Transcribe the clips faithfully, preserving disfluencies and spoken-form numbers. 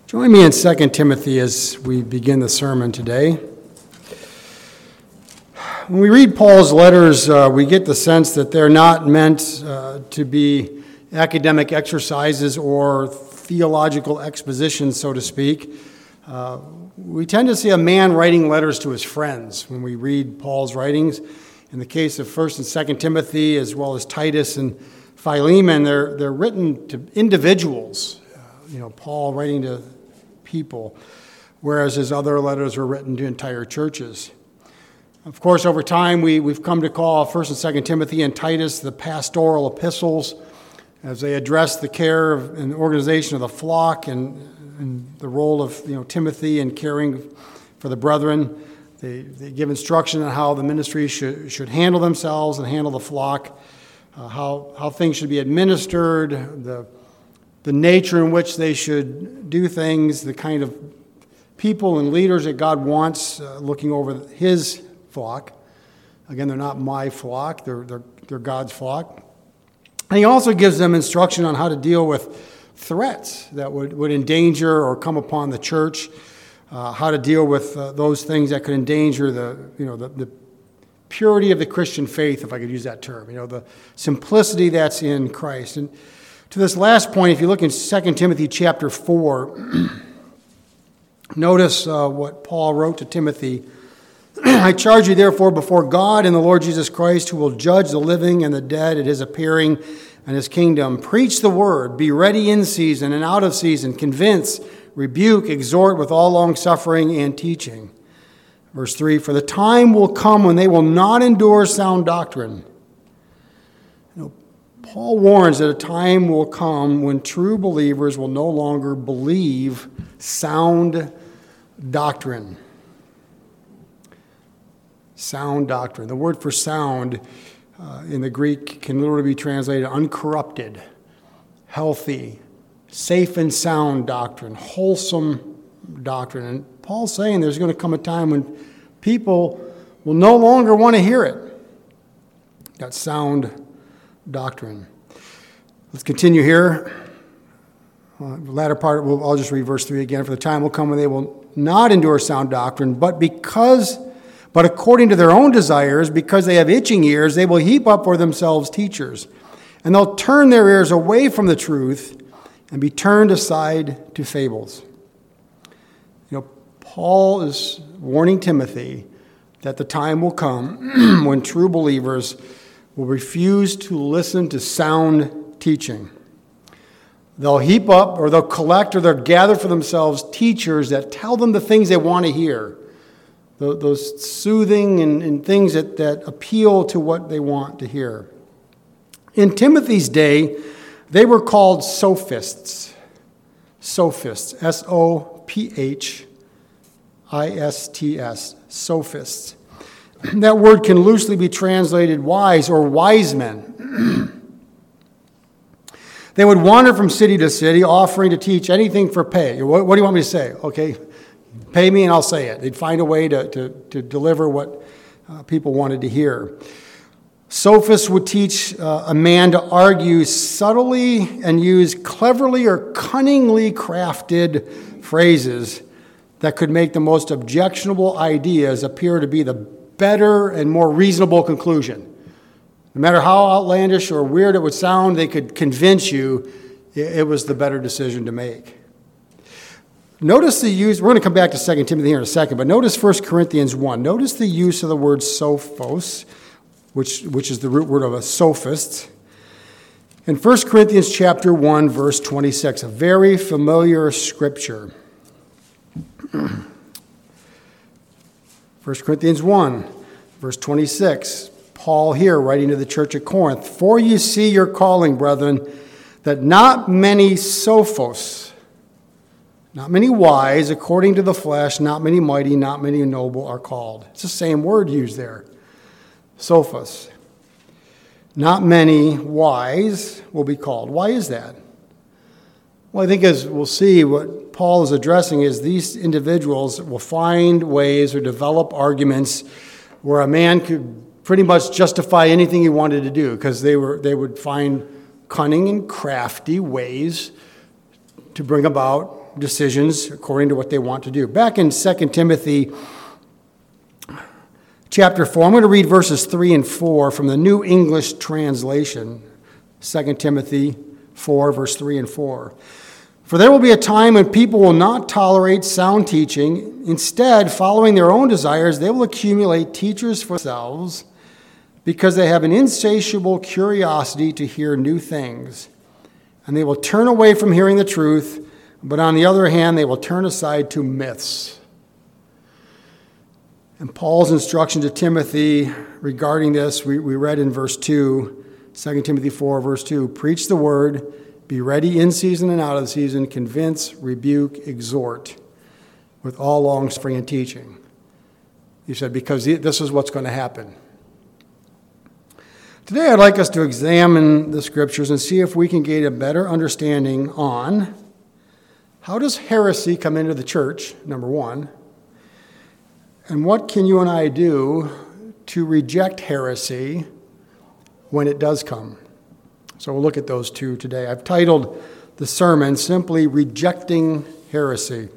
Join me in Second Timothy as we begin the sermon today. When we read Paul's letters, uh, we get the sense that they're not meant uh, to be academic exercises or theological expositions, so to speak. Uh, we tend to see a man writing letters to his friends when we read Paul's writings. In the case of First and Second Timothy, as well as Titus and Philemon, they're they're written to individuals. Uh, you know, Paul writing to people, whereas his other letters were written to entire churches. Of course, over time, we, we've come to call First and Second Timothy and Titus the pastoral epistles, as they address the care of, and organization of the flock and, and the role of you know Timothy in caring for the brethren. They, they give instruction on how the ministry should, should handle themselves and handle the flock, uh, how, how things should be administered, the the nature in which they should do things, the kind of people and leaders that God wants uh, looking over his flock. Again, they're not my flock, they're, they're, they're God's flock. And he also gives them instruction on how to deal with threats that would, would endanger or come upon the church, uh, how to deal with uh, those things that could endanger the, you know, the, the purity of the Christian faith, if I could use that term, you know, the simplicity that's in Christ. And to this last point, if you look in Second Timothy chapter four, notice uh, what Paul wrote to Timothy. I charge you therefore before God and the Lord Jesus Christ, who will judge the living and the dead at his appearing and his kingdom. Preach the word, be ready in season and out of season, convince, rebuke, exhort with all longsuffering and teaching. Verse three, for the time will come when they will not endure sound doctrine. Paul warns that a time will come when true believers will no longer believe sound doctrine. Sound doctrine. The word for sound uh, in the Greek can literally be translated uncorrupted, healthy, safe and sound doctrine, wholesome doctrine. And Paul's saying there's going to come a time when people will no longer want to hear it. That sound doctrine. Let's continue here. Uh, the latter part, we'll, I'll just read verse three again. For the time will come when they will not endure sound doctrine, but because, but according to their own desires, because they have itching ears, they will heap up for themselves teachers, and they'll turn their ears away from the truth and be turned aside to fables. You know, Paul is warning Timothy that the time will come when true believers will refuse to listen to sound teaching. They'll heap up or they'll collect or they'll gather for themselves teachers that tell them the things they want to hear, those soothing and, and things that, that appeal to what they want to hear. In Timothy's day, they were called sophists. Sophists, S O P H I S T S, sophists. That word can loosely be translated wise or wise men. They would wander from city to city, offering to teach anything for pay. What, what do you want me to say? Okay, pay me and I'll say it. They'd find a way to, to, to deliver what uh, people wanted to hear. Sophists would teach uh, a man to argue subtly and use cleverly or cunningly crafted phrases that could make the most objectionable ideas appear to be the better and more reasonable conclusion. No matter how outlandish or weird it would sound, they could convince you it was the better decision to make. Notice the use, we're going to come back to Second Timothy here in a second, but notice First Corinthians one. Notice the use of the word sophos, which, which is the root word of a sophist. In First Corinthians chapter one, verse twenty-six, a very familiar scripture. First Corinthians one, verse twenty-six, Paul here writing to the church at Corinth, for you see your calling, brethren, that not many sophos, not many wise, according to the flesh, not many mighty, not many noble are called. It's the same word used there, sophos. Not many wise will be called. Why is that? Well, I think as we'll see, what Paul is addressing is these individuals will find ways or develop arguments where a man could pretty much justify anything he wanted to do, because they were they would find cunning and crafty ways to bring about decisions according to what they want to do. Back in Second Timothy chapter four, I'm going to read verses three and four from the New English Translation. Second Timothy four, verse three and four. For there will be a time when people will not tolerate sound teaching. Instead, following their own desires, they will accumulate teachers for themselves because they have an insatiable curiosity to hear new things. And they will turn away from hearing the truth, but on the other hand, they will turn aside to myths. And Paul's instruction to Timothy regarding this, we, we read in verse two, Second Timothy four, verse two, preach the word, be ready in season and out of the season, convince, rebuke, exhort, with all long-suffering and teaching. He said, because this is what's going to happen. Today I'd like us to examine the scriptures and see if we can gain a better understanding on how does heresy come into the church, number one, and what can you and I do to reject heresy when it does come. So we'll look at those two today. I've titled the sermon simply Rejecting Heresy.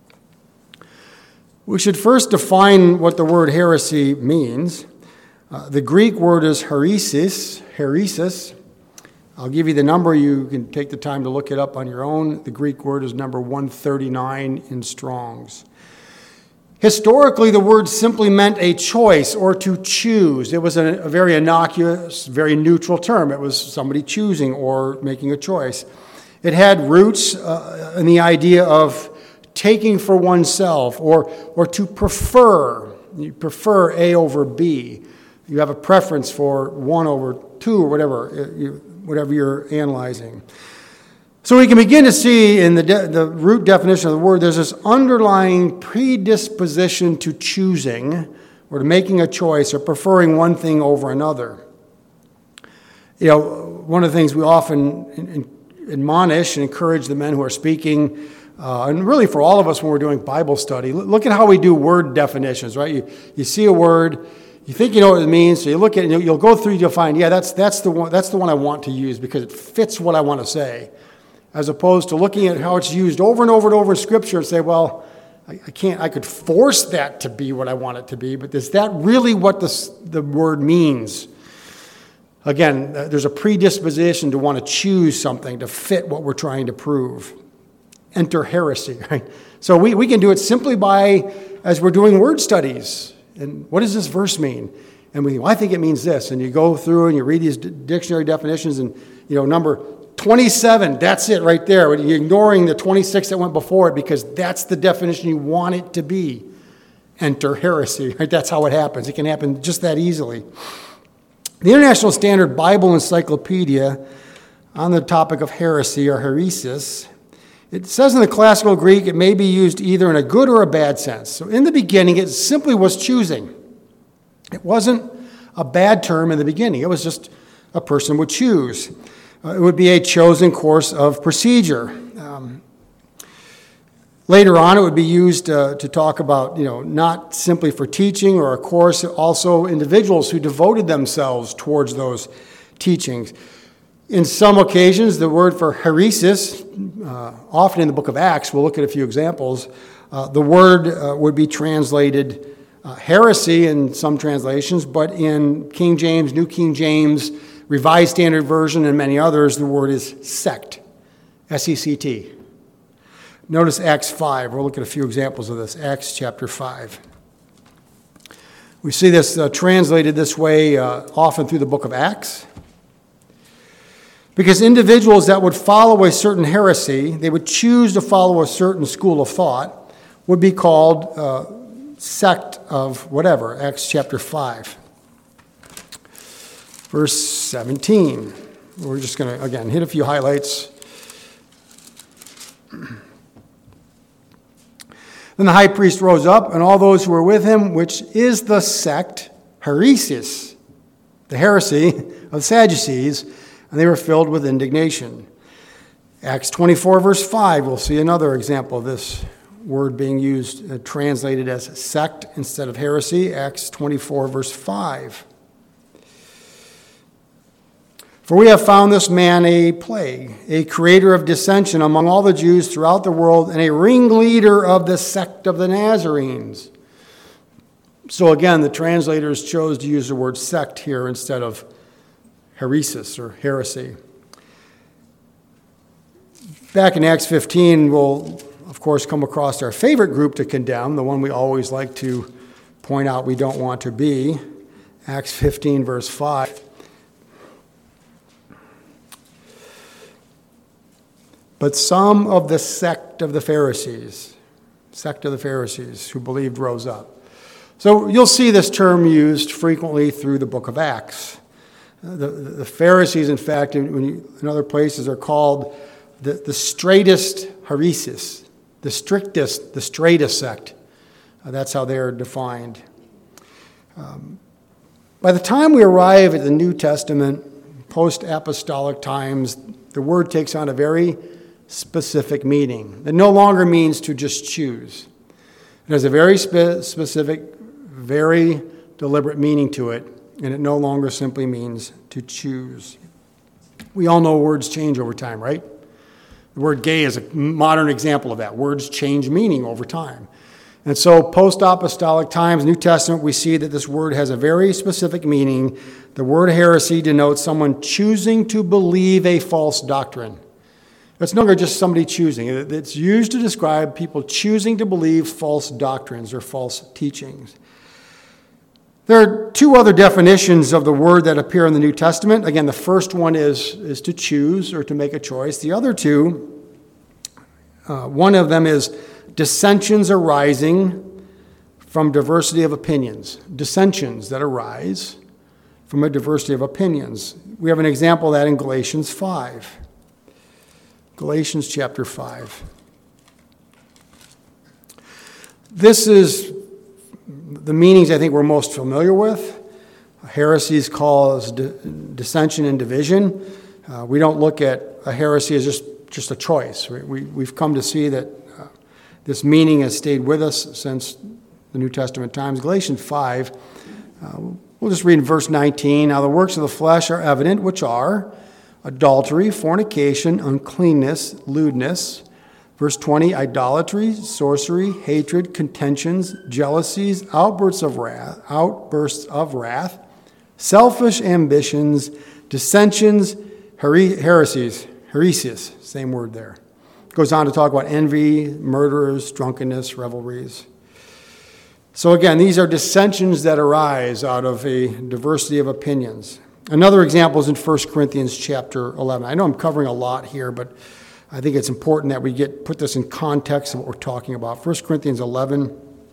We should first define what the word heresy means. Uh, the Greek word is heresis, heresis. I'll give you the number. You can take the time to look it up on your own. The Greek word is number one thirty-nine in Strong's. Historically, the word simply meant a choice or to choose. It was a, a very innocuous, very neutral term. It was somebody choosing or making a choice. It had roots uh, in the idea of taking for oneself or, or to prefer. You prefer A over B. You have a preference for one over two or whatever, you, whatever you're analyzing. So we can begin to see in the, de- the root definition of the word, there's this underlying predisposition to choosing or to making a choice or preferring one thing over another. You know, one of the things we often in, in, admonish and encourage the men who are speaking, uh, and really for all of us when we're doing Bible study, look at how we do word definitions, right? You, you see a word, you think you know what it means, so you look at it, and you'll go through, you'll find, yeah, that's, that's, the one, that's the one I want to use because it fits what I want to say. As opposed to looking at how it's used over and over and over in Scripture and say, well, I, I can't, I could force that to be what I want it to be, but is that really what this, the word means? Again, there's a predisposition to want to choose something to fit what we're trying to prove. Enter heresy, right? So we, we can do it simply by, as we're doing word studies. And what does this verse mean? And we think, well, I think it means this. And you go through and you read these d- dictionary definitions and, you know, number twenty-seven, that's it right there. You're ignoring the twenty-six that went before it because that's the definition you want it to be. Enter heresy, right? That's how it happens. It can happen just that easily. The International Standard Bible Encyclopedia on the topic of heresy or heresis, it says in the classical Greek it may be used either in a good or a bad sense. So in the beginning, it simply was choosing. It wasn't a bad term in the beginning. It was just a person would choose. Uh, it would be a chosen course of procedure. Um, later on, it would be used uh, to talk about, you know, not simply for teaching or a course, also individuals who devoted themselves towards those teachings. In some occasions, the word for heresis, uh, often in the book of Acts, we'll look at a few examples, uh, the word uh, would be translated uh, heresy in some translations, but in King James, New King James, Revised Standard Version, and many others, the word is sect, S E C T. Notice Acts five. We'll look at a few examples of this. Acts chapter five. We see this uh, translated this way uh, often through the book of Acts. Because individuals that would follow a certain heresy, they would choose to follow a certain school of thought, would be called uh, sect of whatever. Acts chapter five. Verse seventeen. We're just going to, again, hit a few highlights. Then the high priest rose up, and all those who were with him, which is the sect, heresis, the heresy of the Sadducees, and they were filled with indignation. Acts twenty-four, verse five, we'll see another example of this word being used, uh, translated as sect instead of heresy. Acts twenty-four, verse five. For we have found this man a plague, a creator of dissension among all the Jews throughout the world, and a ringleader of the sect of the Nazarenes. So again, the translators chose to use the word sect here instead of heresis or heresy. Back in Acts fifteen, we'll, of course, come across our favorite group to condemn, the one we always like to point out we don't want to be. Acts fifteen, verse five. But some of the sect of the Pharisees, sect of the Pharisees who believed rose up. So you'll see this term used frequently through the book of Acts. The, the Pharisees, in fact, in, in other places are called the, the straightest heresis, the strictest, the straightest sect. Uh, that's how they're defined. Um, by the time we arrive at the New Testament, post-apostolic times, the word takes on a very specific meaning. It no longer means to just choose. It has a very spe- specific, very deliberate meaning to it, and it no longer simply means to choose. We all know words change over time, right? The word gay is a modern example of that. Words change meaning over time. And so post-apostolic times, New Testament, we see that this word has a very specific meaning. The word heresy denotes someone choosing to believe a false doctrine. It's no longer just somebody choosing. It's used to describe people choosing to believe false doctrines or false teachings. There are two other definitions of the word that appear in the New Testament. Again, the first one is, is to choose or to make a choice. The other two, uh, one of them is dissensions arising from diversity of opinions. Dissensions that arise from a diversity of opinions. We have an example of that in Galatians five. Galatians chapter five. This is the meanings I think we're most familiar with. Heresies cause dissension and division. Uh, we don't look at a heresy as just, just a choice. We, we, we've come to see that uh, this meaning has stayed with us since the New Testament times. Galatians five, uh, we'll just read in verse nineteen. Now the works of the flesh are evident, which are adultery, fornication, uncleanness, lewdness. Verse twenty, idolatry, sorcery, hatred, contentions, jealousies, outbursts of wrath, outbursts of wrath, selfish ambitions, dissensions, here- heresies, heresies, same word there. Goes on to talk about envy, murders, drunkenness, revelries. So again, these are dissensions that arise out of a diversity of opinions. Another example is in First Corinthians chapter eleven. I know I'm covering a lot here, but I think it's important that we get put this in context of what we're talking about. First Corinthians eleven.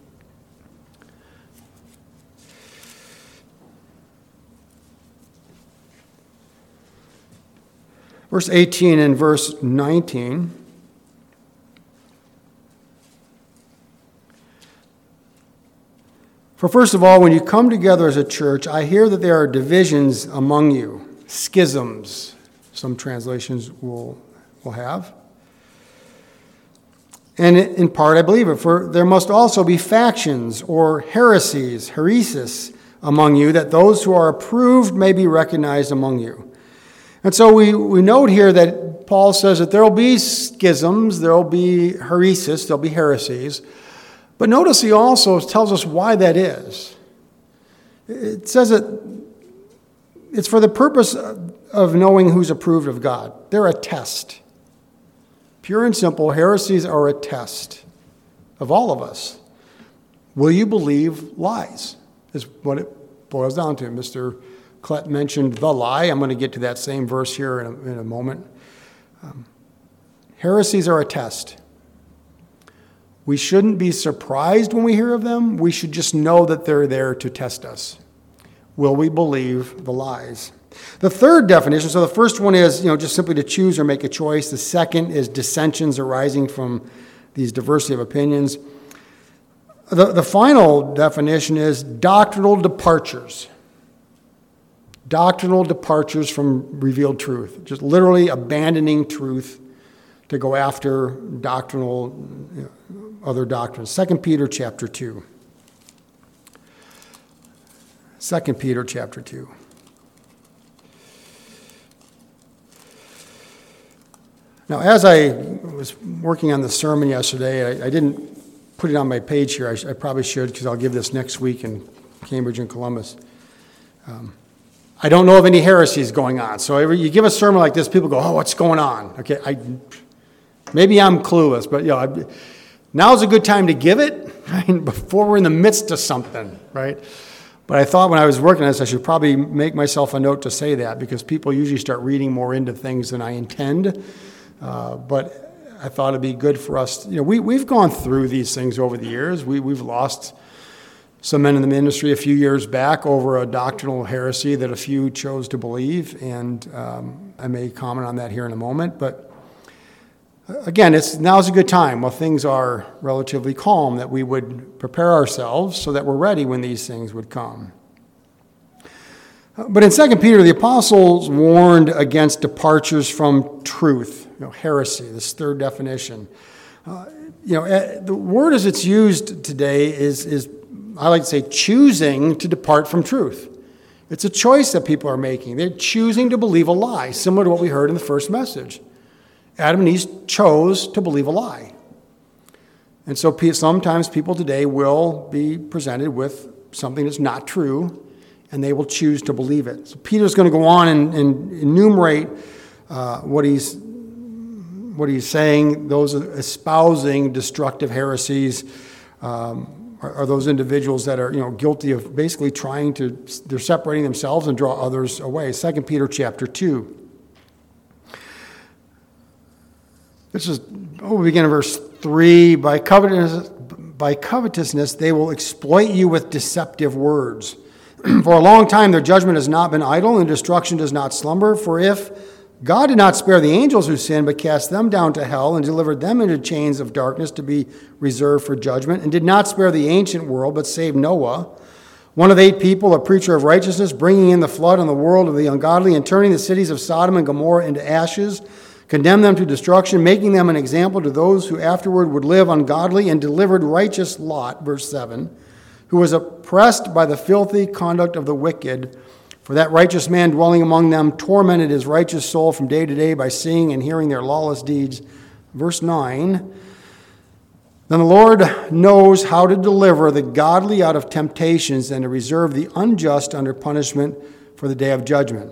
Verse eighteen and verse nineteen. For first of all, when you come together as a church, I hear that there are divisions among you, schisms, some translations will, will have. And in part, I believe it, for there must also be factions or heresies, heresis, among you, that those who are approved may be recognized among you. And so we, we note here that Paul says that there will be schisms, there will be heresis, there will be heresies. But notice he also tells us why that is. It says that it's for the purpose of knowing who's approved of God. They're a test. Pure and simple, heresies are a test of all of us. Will you believe lies? Is what it boils down to. Mister Klett mentioned the lie. I'm going to get to that same verse here in a, in a moment. Um, heresies are a test. We shouldn't be surprised when we hear of them. We should just know that they're there to test us. Will we believe the lies? The third definition, so the first one is, you know, just simply to choose or make a choice. The second is dissensions arising from these diversity of opinions. The, the final definition is doctrinal departures. Doctrinal departures from revealed truth. Just literally abandoning truth to go after doctrinal, you know, other doctrines. Second Peter chapter two. Second Peter chapter two. Now, as I was working on the sermon yesterday, I, I didn't put it on my page here. I, sh- I probably should, because I'll give this next week in Cambridge and Columbus. Um, I don't know of any heresies going on. So every, you give a sermon like this, people go, "Oh, what's going on?" Okay, I maybe I'm clueless, but you know, I, now's a good time to give it, right? Before we're in the midst of something, right? But I thought when I was working on this, I should probably make myself a note to say that, because people usually start reading more into things than I intend. Uh, but I thought it'd be good for us. You know, we, we've gone through these things over the years. We, we've lost some men in the ministry a few years back over a doctrinal heresy that a few chose to believe, and um, I may comment on that here in a moment. But again, it's now's a good time while things are relatively calm that we would prepare ourselves so that we're ready when these things would come. But in Second Peter, the apostles warned against departures from truth, you know, heresy, this third definition. Uh, you know, the word as it's used today is, is, I like to say, choosing to depart from truth. It's a choice that people are making. They're choosing to believe a lie, similar to what we heard in the first message. Adam and Eve chose to believe a lie. And so sometimes people today will be presented with something that's not true, and they will choose to believe it. So Peter's going to go on and, and enumerate uh, what he's what he's saying. Those espousing destructive heresies um, are, are those individuals that are, you know, guilty of basically trying to, they're separating themselves and draw others away. Second Peter chapter two. This is, oh, we begin in verse three. By covetousness, by covetousness, they will exploit you with deceptive words. For a long time their judgment has not been idle, and destruction does not slumber. For if God did not spare the angels who sinned, but cast them down to hell and delivered them into chains of darkness to be reserved for judgment, and did not spare the ancient world, but saved Noah, one of eight people, a preacher of righteousness, bringing in the flood on the world of the ungodly, and turning the cities of Sodom and Gomorrah into ashes, condemned them to destruction, making them an example to those who afterward would live ungodly, and delivered righteous Lot, verse seven, who was oppressed by the filthy conduct of the wicked. For that righteous man dwelling among them tormented his righteous soul from day to day by seeing and hearing their lawless deeds. Verse nine, then the Lord knows how to deliver the godly out of temptations and to reserve the unjust under punishment for the day of judgment.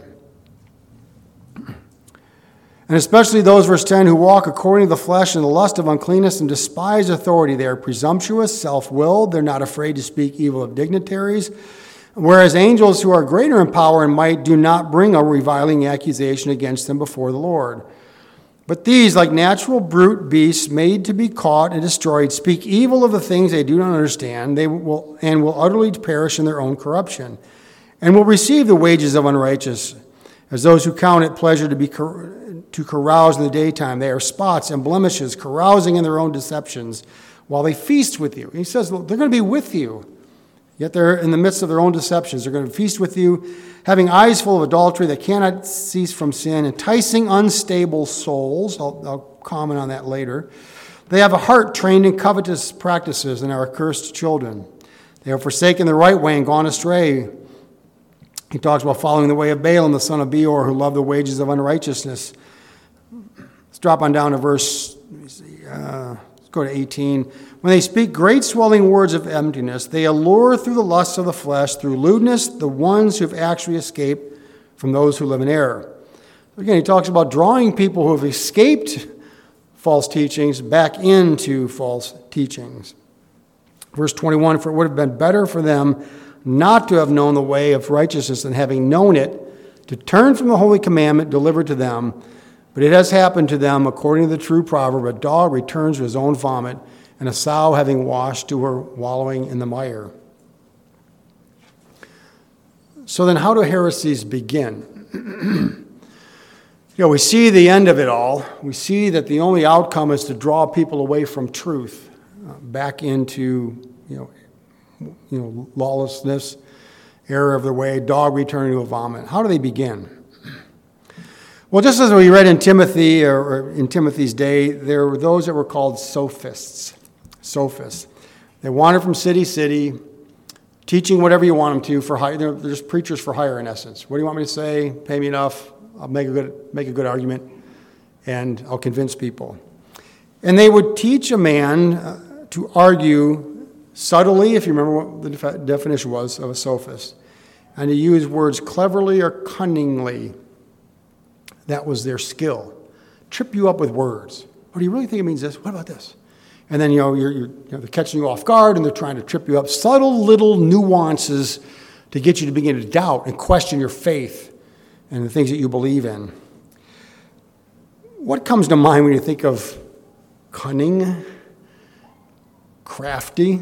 And especially those, verse ten, who walk according to the flesh and the lust of uncleanness and despise authority. They are presumptuous, self-willed. They're not afraid to speak evil of dignitaries. Whereas angels who are greater in power and might do not bring a reviling accusation against them before the Lord. But these, like natural brute beasts made to be caught and destroyed, speak evil of the things they do not understand. They will and will utterly perish in their own corruption, and will receive the wages of unrighteousness, as those who count it pleasure to be to carouse in the daytime. They are spots and blemishes, carousing in their own deceptions, while they feast with you. He says they're going to be with you, yet they're in the midst of their own deceptions. They're going to feast with you, having eyes full of adultery that cannot cease from sin, enticing unstable souls. I'll, I'll comment on that later. They have a heart trained in covetous practices and are accursed children. They have forsaken the right way and gone astray. He talks about following the way of Balaam, the son of Beor, who loved the wages of unrighteousness. Let's drop on down to verse, let me see, uh, let's go to eighteen. When they speak great swelling words of emptiness, they allure through the lusts of the flesh, through lewdness, the ones who have actually escaped from those who live in error. Again, he talks about drawing people who have escaped false teachings back into false teachings. Verse twenty-one, for it would have been better for them not to have known the way of righteousness than having known it, to turn from the holy commandment delivered to them. But it has happened to them according to the true proverb, a dog returns to his own vomit, and a sow having washed to her wallowing in the mire. So then how do heresies begin? You know, we see the end of it all. We see that the only outcome is to draw people away from truth, uh, back into, you know, you know, lawlessness, error of their way, dog returning to a vomit. How do they begin? Well, just as we read in Timothy, or in Timothy's day, there were those that were called sophists. Sophists. They wandered from city to city, teaching whatever you want them to for hire. They're just preachers for hire, in essence. What do you want me to say? Pay me enough. I'll make a good make a good argument. and I'll convince people. And they would teach a man uh, to argue subtly, if you remember what the def- definition was of a sophist, and to use words cleverly or cunningly. That was their skill. Trip you up with words. Oh, do you really think it means this? What about this? And then, you know, you're, you're, you know, they're catching you off guard, and they're trying to trip you up. Subtle little nuances to get you to begin to doubt and question your faith and the things that you believe in. What comes to mind when you think of cunning, crafty?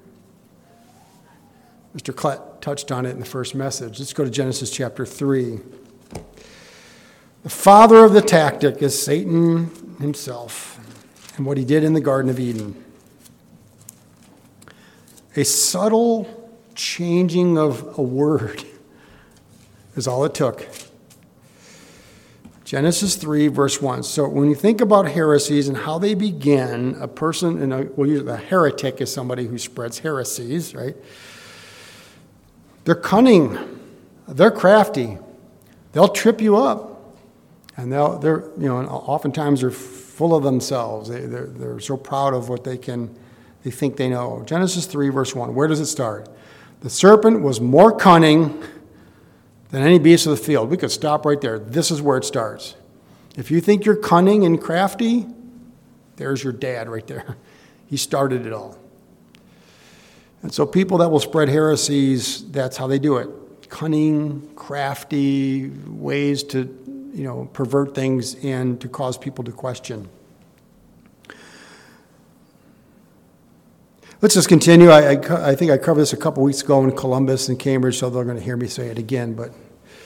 Mister Klett touched on it in the first message. Let's go to Genesis chapter three. The father of the tactic is Satan himself and what he did in the Garden of Eden. A subtle changing of a word is all it took. Genesis three, verse one. So when you think about heresies and how they begin, a person, and a, we'll use a heretic as somebody who spreads heresies, right? They're cunning. They're crafty. They'll trip you up. And they'll, they're, you know, oftentimes they're full of themselves. They, they're, they're so proud of what they can, they think they know. Genesis three, verse one. Where does it start? The serpent was more cunning than any beast of the field. We could stop right there. This is where it starts. If you think you're cunning and crafty, there's your dad right there. He started it all. And so people that will spread heresies, that's how they do it. Cunning, crafty ways to, you know, pervert things and to cause people to question. Let's just continue. I, I, I think I covered this a couple weeks ago in Columbus and Cambridge, so they're going to hear me say it again. But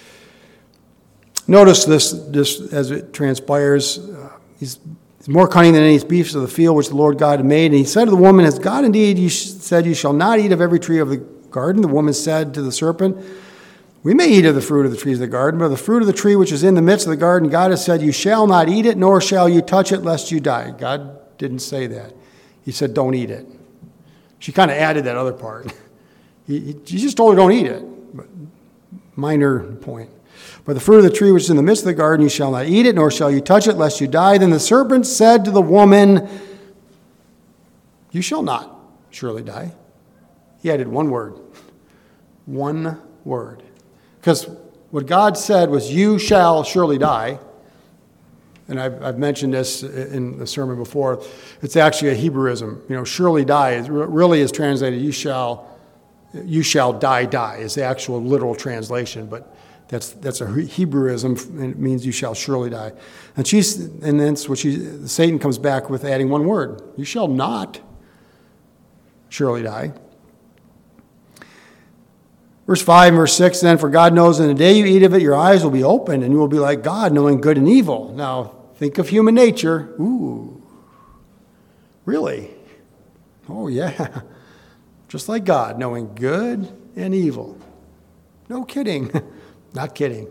notice this, this as it transpires. Uh, he's, he's more cunning than any beasts of the field which the Lord God had made. And he said to the woman, "Has God indeed you said you shall not eat of every tree of the garden?" The woman said to the serpent, "We may eat of the fruit of the trees of the garden, but of the fruit of the tree which is in the midst of the garden, God has said, you shall not eat it, nor shall you touch it, lest you die." God didn't say that. He said, don't eat it. She kind of added that other part. He, he just told her, don't eat it. But minor point. "But the fruit of the tree which is in the midst of the garden, you shall not eat it, nor shall you touch it, lest you die. Then the serpent said to the woman, you shall not surely die." He added one word. One word. Because what God said was, you shall surely die. And I've, I've mentioned this in the sermon before. It's actually a Hebrewism. You know, surely die is, really is translated, you shall, you shall die, die is the actual literal translation. But that's that's a Hebrewism, and it means you shall surely die. And she's, and that's what she, Satan comes back with adding one word. You shall not surely die. Verse five and verse six, "Then for God knows in the day you eat of it, your eyes will be opened, and you will be like God, knowing good and evil." Now, think of human nature. Ooh, really? Oh, yeah. Just like God, knowing good and evil. No kidding. Not kidding.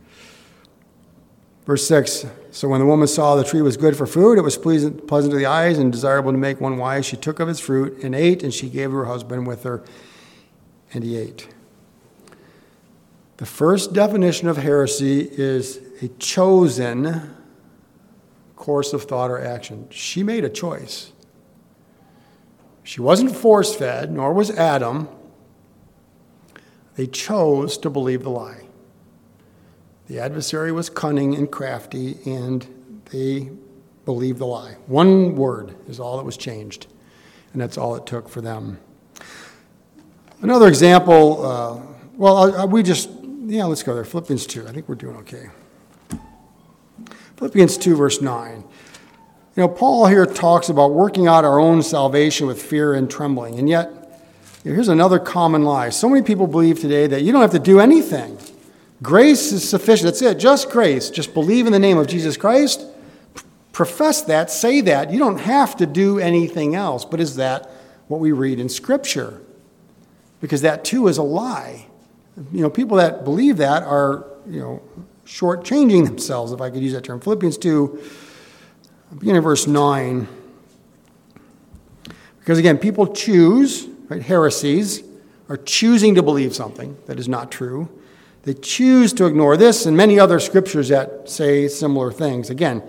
Verse six, "So when the woman saw the tree was good for food, it was pleasant, pleasant to the eyes and desirable to make one wise, she took of its fruit and ate, and she gave her husband with her, and he ate." The first definition of heresy is a chosen course of thought or action. She made a choice. She wasn't force-fed, nor was Adam. They chose to believe the lie. The adversary was cunning and crafty, and they believed the lie. One word is all that was changed, and that's all it took for them. Another example, uh, well, we just... Yeah, let's go there. Philippians two. I think we're doing okay. Philippians two, verse nine. You know, Paul here talks about working out our own salvation with fear and trembling. And yet, here's another common lie. So many people believe today that you don't have to do anything. Grace is sufficient. That's it. Just grace. Just believe in the name of Jesus Christ. Profess that. Say that. You don't have to do anything else. But is that what we read in Scripture? Because that, too, is a lie. You know, people that believe that are, you know, shortchanging themselves, if I could use that term. Philippians two, beginning of verse nine. Because, again, people choose, right, heresies are choosing to believe something that is not true. They choose to ignore this and many other scriptures that say similar things. Again,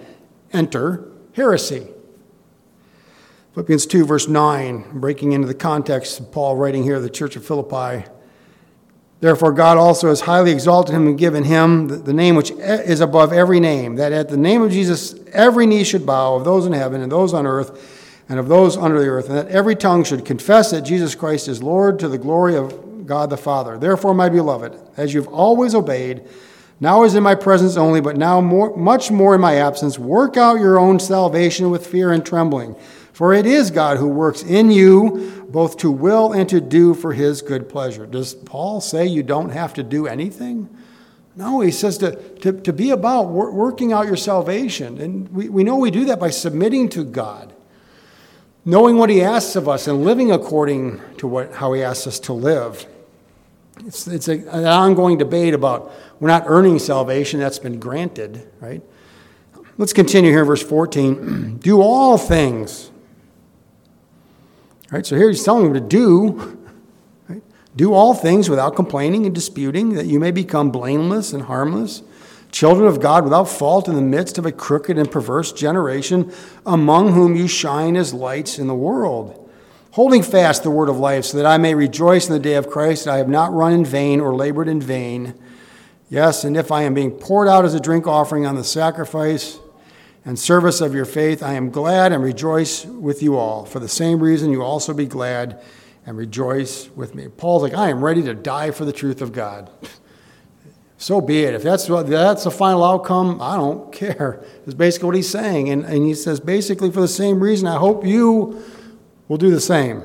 Enter heresy. Philippians two, verse nine, breaking into the context of Paul writing here to the church of Philippi. Therefore God also has highly exalted him and given him the, the name which is above every name, that at the name of Jesus every knee should bow, of those in heaven and those on earth and of those under the earth, and that every tongue should confess that Jesus Christ is Lord, to the glory of God the Father. Therefore, my beloved, as you've always obeyed, now as in my presence only, but now more, much more in my absence, work out your own salvation with fear and trembling. For it is God who works in you both to will and to do for his good pleasure. Does Paul say you don't have to do anything? No, he says to, to, to be about wor- working out your salvation. And we, we know we do that by submitting to God, knowing what he asks of us and living according to what how he asks us to live. It's, it's a, an ongoing debate about we're not earning salvation. That's been granted, right? Let's continue here in verse fourteen. Do all things. Right, so here he's telling them to do, right? Do all things without complaining and disputing, that you may become blameless and harmless, children of God without fault in the midst of a crooked and perverse generation, among whom you shine as lights in the world, holding fast the word of life, so that I may rejoice in the day of Christ, that I have not run in vain or labored in vain. Yes, and if I am being poured out as a drink offering on the sacrifice and service of your faith, I am glad and rejoice with you all. For the same reason, you also be glad and rejoice with me. Paul's like, I am ready to die for the truth of God. So be it. If that's what that's the final outcome, I don't care. That's basically what he's saying. And, and he says, basically, for the same reason, I hope you will do the same.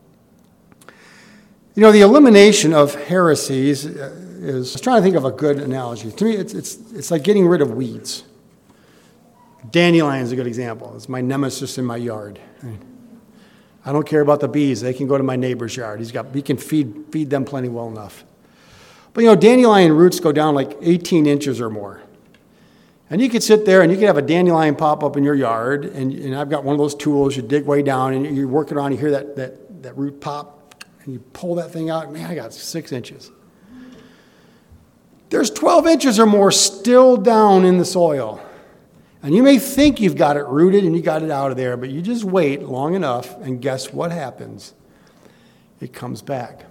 You know, the elimination of heresies is, I was trying to think of a good analogy. To me, it's it's it's like getting rid of weeds. Dandelion is a good example. It's my nemesis in my yard. I don't care about the bees. They can go to my neighbor's yard. He's got, he can feed feed them plenty well enough. But, you know, dandelion roots go down like eighteen inches or more. And you could sit there and you could have a dandelion pop up in your yard, and, and I've got one of those tools. You dig way down, and you're working around, you hear that, that, that root pop, and you pull that thing out. Man, I got six inches. There's twelve inches or more still down in the soil. And you may think you've got it rooted and you got it out of there, but you just wait long enough, and guess what happens? It comes back.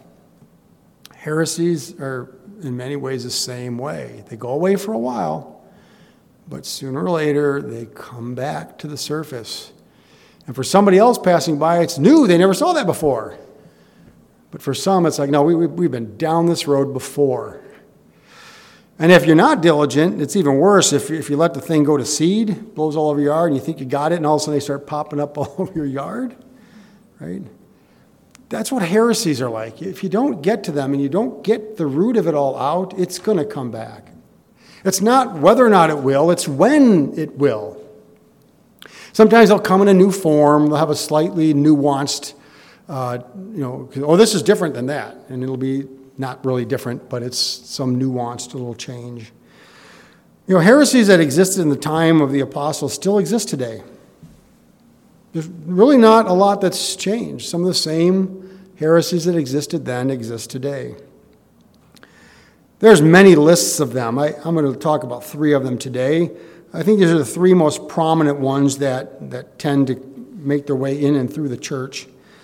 Heresies are in many ways the same way. They go away for a while, but sooner or later they come back to the surface. And for somebody else passing by, it's new. They never saw that before. But for some, it's like, no, we, we, we've been down this road before. And if you're not diligent, it's even worse. If, if you let the thing go to seed, blows all over your yard, and you think you got it, and all of a sudden they start popping up all over your yard, right? That's what heresies are like. If you don't get to them and you don't get the root of it all out, it's going to come back. It's not whether or not it will, it's when it will. Sometimes they'll come in a new form. They'll have a slightly nuanced, uh, you know, oh, this is different than that. And it'll be not really different, but it's some nuanced little change. You know, heresies that existed in the time of the apostles still exist today. There's really not a lot that's changed. Some of the same heresies that existed then exist today. There's many lists of them. I, I'm going to talk about three of them today. I think these are the three most prominent ones that, that tend to make their way in and through the church.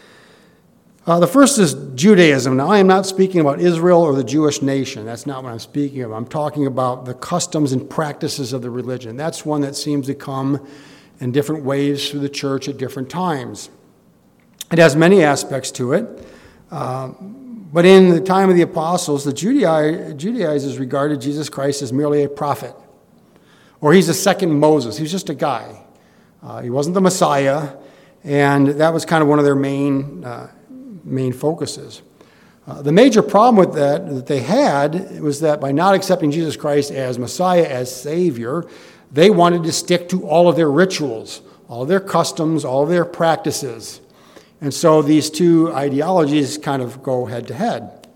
Uh, the first is Judaism. Now, I am not speaking about Israel or the Jewish nation. That's not what I'm speaking of. I'm talking about the customs and practices of the religion. That's one that seems to come in different ways through the church at different times. It has many aspects to it. Uh, but in the time of the apostles, the Judai- Judaizers regarded Jesus Christ as merely a prophet. Or he's a second Moses. He's just a guy. Uh, he wasn't the Messiah. And that was kind of one of their main uh, main focuses. Uh, the major problem with that that they had was that by not accepting Jesus Christ as Messiah, as Savior, they wanted to stick to all of their rituals, all of their customs, all of their practices. And so these two ideologies kind of go head to head.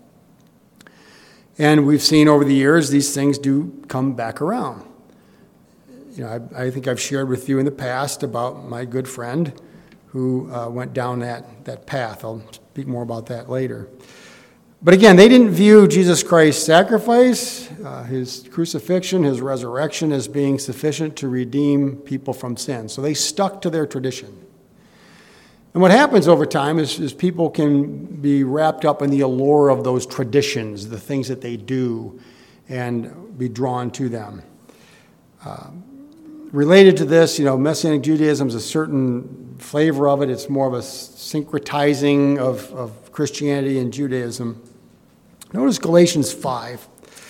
And we've seen over the years these things do come back around. You know, I, I think I've shared with you in the past about my good friend who uh, went down that, that path. I'll speak more about that later. But again, they didn't view Jesus Christ's sacrifice, uh, his crucifixion, his resurrection as being sufficient to redeem people from sin. So they stuck to their tradition. And what happens over time is, is people can be wrapped up in the allure of those traditions, the things that they do, and be drawn to them. Uh, related to this, you know, Messianic Judaism is a certain flavor of it. It's more of a syncretizing of, of Christianity and Judaism. Notice Galatians five.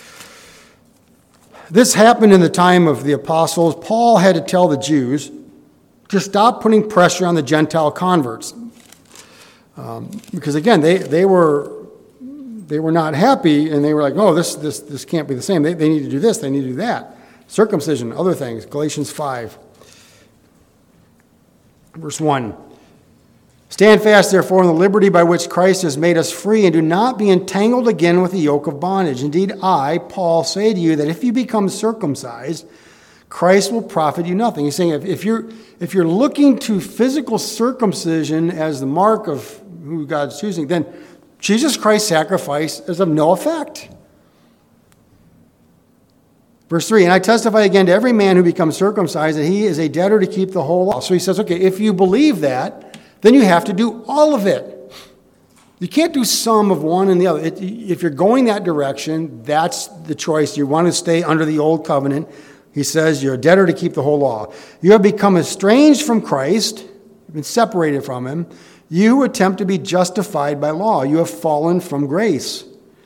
This happened in the time of the apostles. Paul had to tell the Jews to stop putting pressure on the Gentile converts. Um, because again, they, they were they were not happy, and they were like, no, this this this can't be the same. They, they need to do this, they need to do that. Circumcision, other things. Galatians five. Verse one. Stand fast, therefore, in the liberty by which Christ has made us free, and do not be entangled again with the yoke of bondage. Indeed, I, Paul, say to you that if you become circumcised, Christ will profit you nothing. He's saying if, if you're if you're looking to physical circumcision as the mark of who God's choosing, then Jesus Christ's sacrifice is of no effect. Verse three, and I testify again to every man who becomes circumcised that he is a debtor to keep the whole law. So he says, okay, if you believe that, then you have to do all of it. You can't do some of one and the other. It, if you're going that direction, that's the choice. You want to stay under the old covenant. He says you're a debtor to keep the whole law. You have become estranged from Christ. You've been separated from him. You attempt to be justified by law. You have fallen from grace.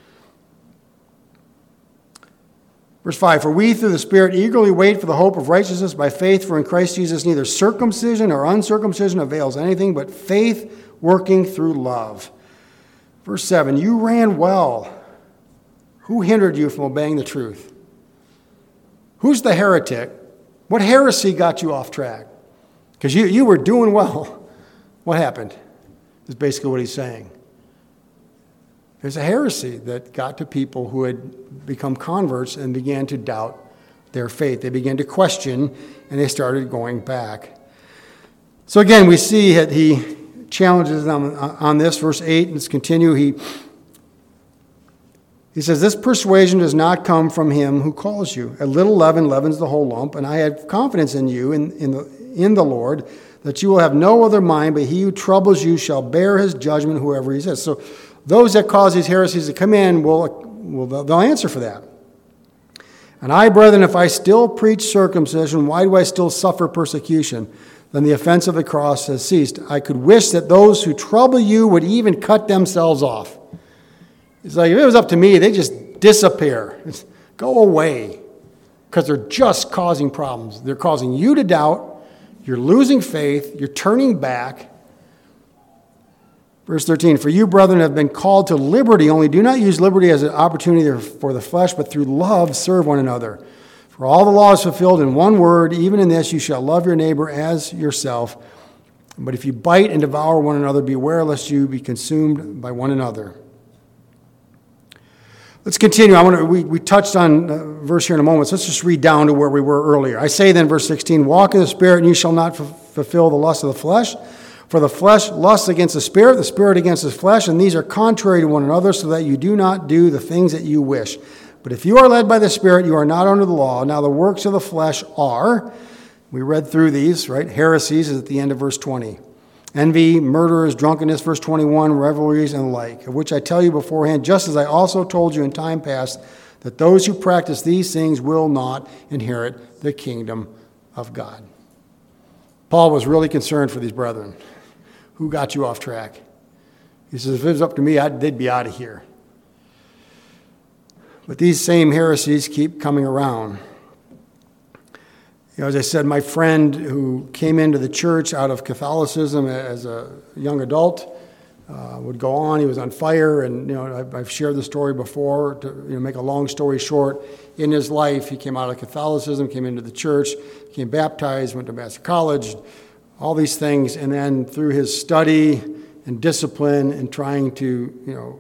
Verse five, for we through the Spirit eagerly wait for the hope of righteousness by faith, for in Christ Jesus neither circumcision or uncircumcision avails anything, but faith working through love. Verse seven, you ran well. Who hindered you from obeying the truth? Who's the heretic? What heresy got you off track? Because you, you were doing well. What happened? Is basically what he's saying. There's a heresy that got to people who had become converts and began to doubt their faith. They began to question, and they started going back. So again, we see that he challenges them on this. Verse eight, let's continue. He, he says, this persuasion does not come from him who calls you. A little leaven leavens the whole lump, and I have confidence in you, in, in, the, in the Lord, that you will have no other mind, but he who troubles you shall bear his judgment, whoever he says. So those that cause these heresies to come in, will, will they'll answer for that. And I, brethren, if I still preach circumcision, why do I still suffer persecution? Then the offense of the cross has ceased. I could wish that those who trouble you would even cut themselves off. It's like, if it was up to me, they just disappear. It's, go away. Because they're just causing problems. They're causing you to doubt. You're losing faith. You're turning back. Verse thirteen, for you, brethren, have been called to liberty, only do not use liberty as an opportunity for the flesh, but through love serve one another. For all the law is fulfilled in one word, even in this you shall love your neighbor as yourself. But if you bite and devour one another, beware lest you be consumed by one another. Let's continue. I want to, we, we touched on a verse here in a moment, so let's just read down to where we were earlier. I say then, verse sixteen, walk in the Spirit, and you shall not f- fulfill the lust of the flesh. For the flesh lusts against the Spirit, the Spirit against the flesh, and these are contrary to one another, so that you do not do the things that you wish. But if you are led by the Spirit, you are not under the law. Now the works of the flesh are, we read through these, right? Heresies is at the end of verse twenty. Envy, murderers, drunkenness, verse twenty-one, revelries, and the like, of which I tell you beforehand, just as I also told you in time past, that those who practice these things will not inherit the kingdom of God. Paul was really concerned for these brethren. Who got you off track? He says, if it was up to me, I'd, they'd be out of here. But these same heresies keep coming around. You know, as I said, my friend who came into the church out of Catholicism as a young adult uh, would go on. He was on fire, and you know, I've, I've shared the story before. To you know, make a long story short, in his life, he came out of Catholicism, came into the church, became baptized, went to Master College, all these things, and then through his study and discipline and trying to, you know,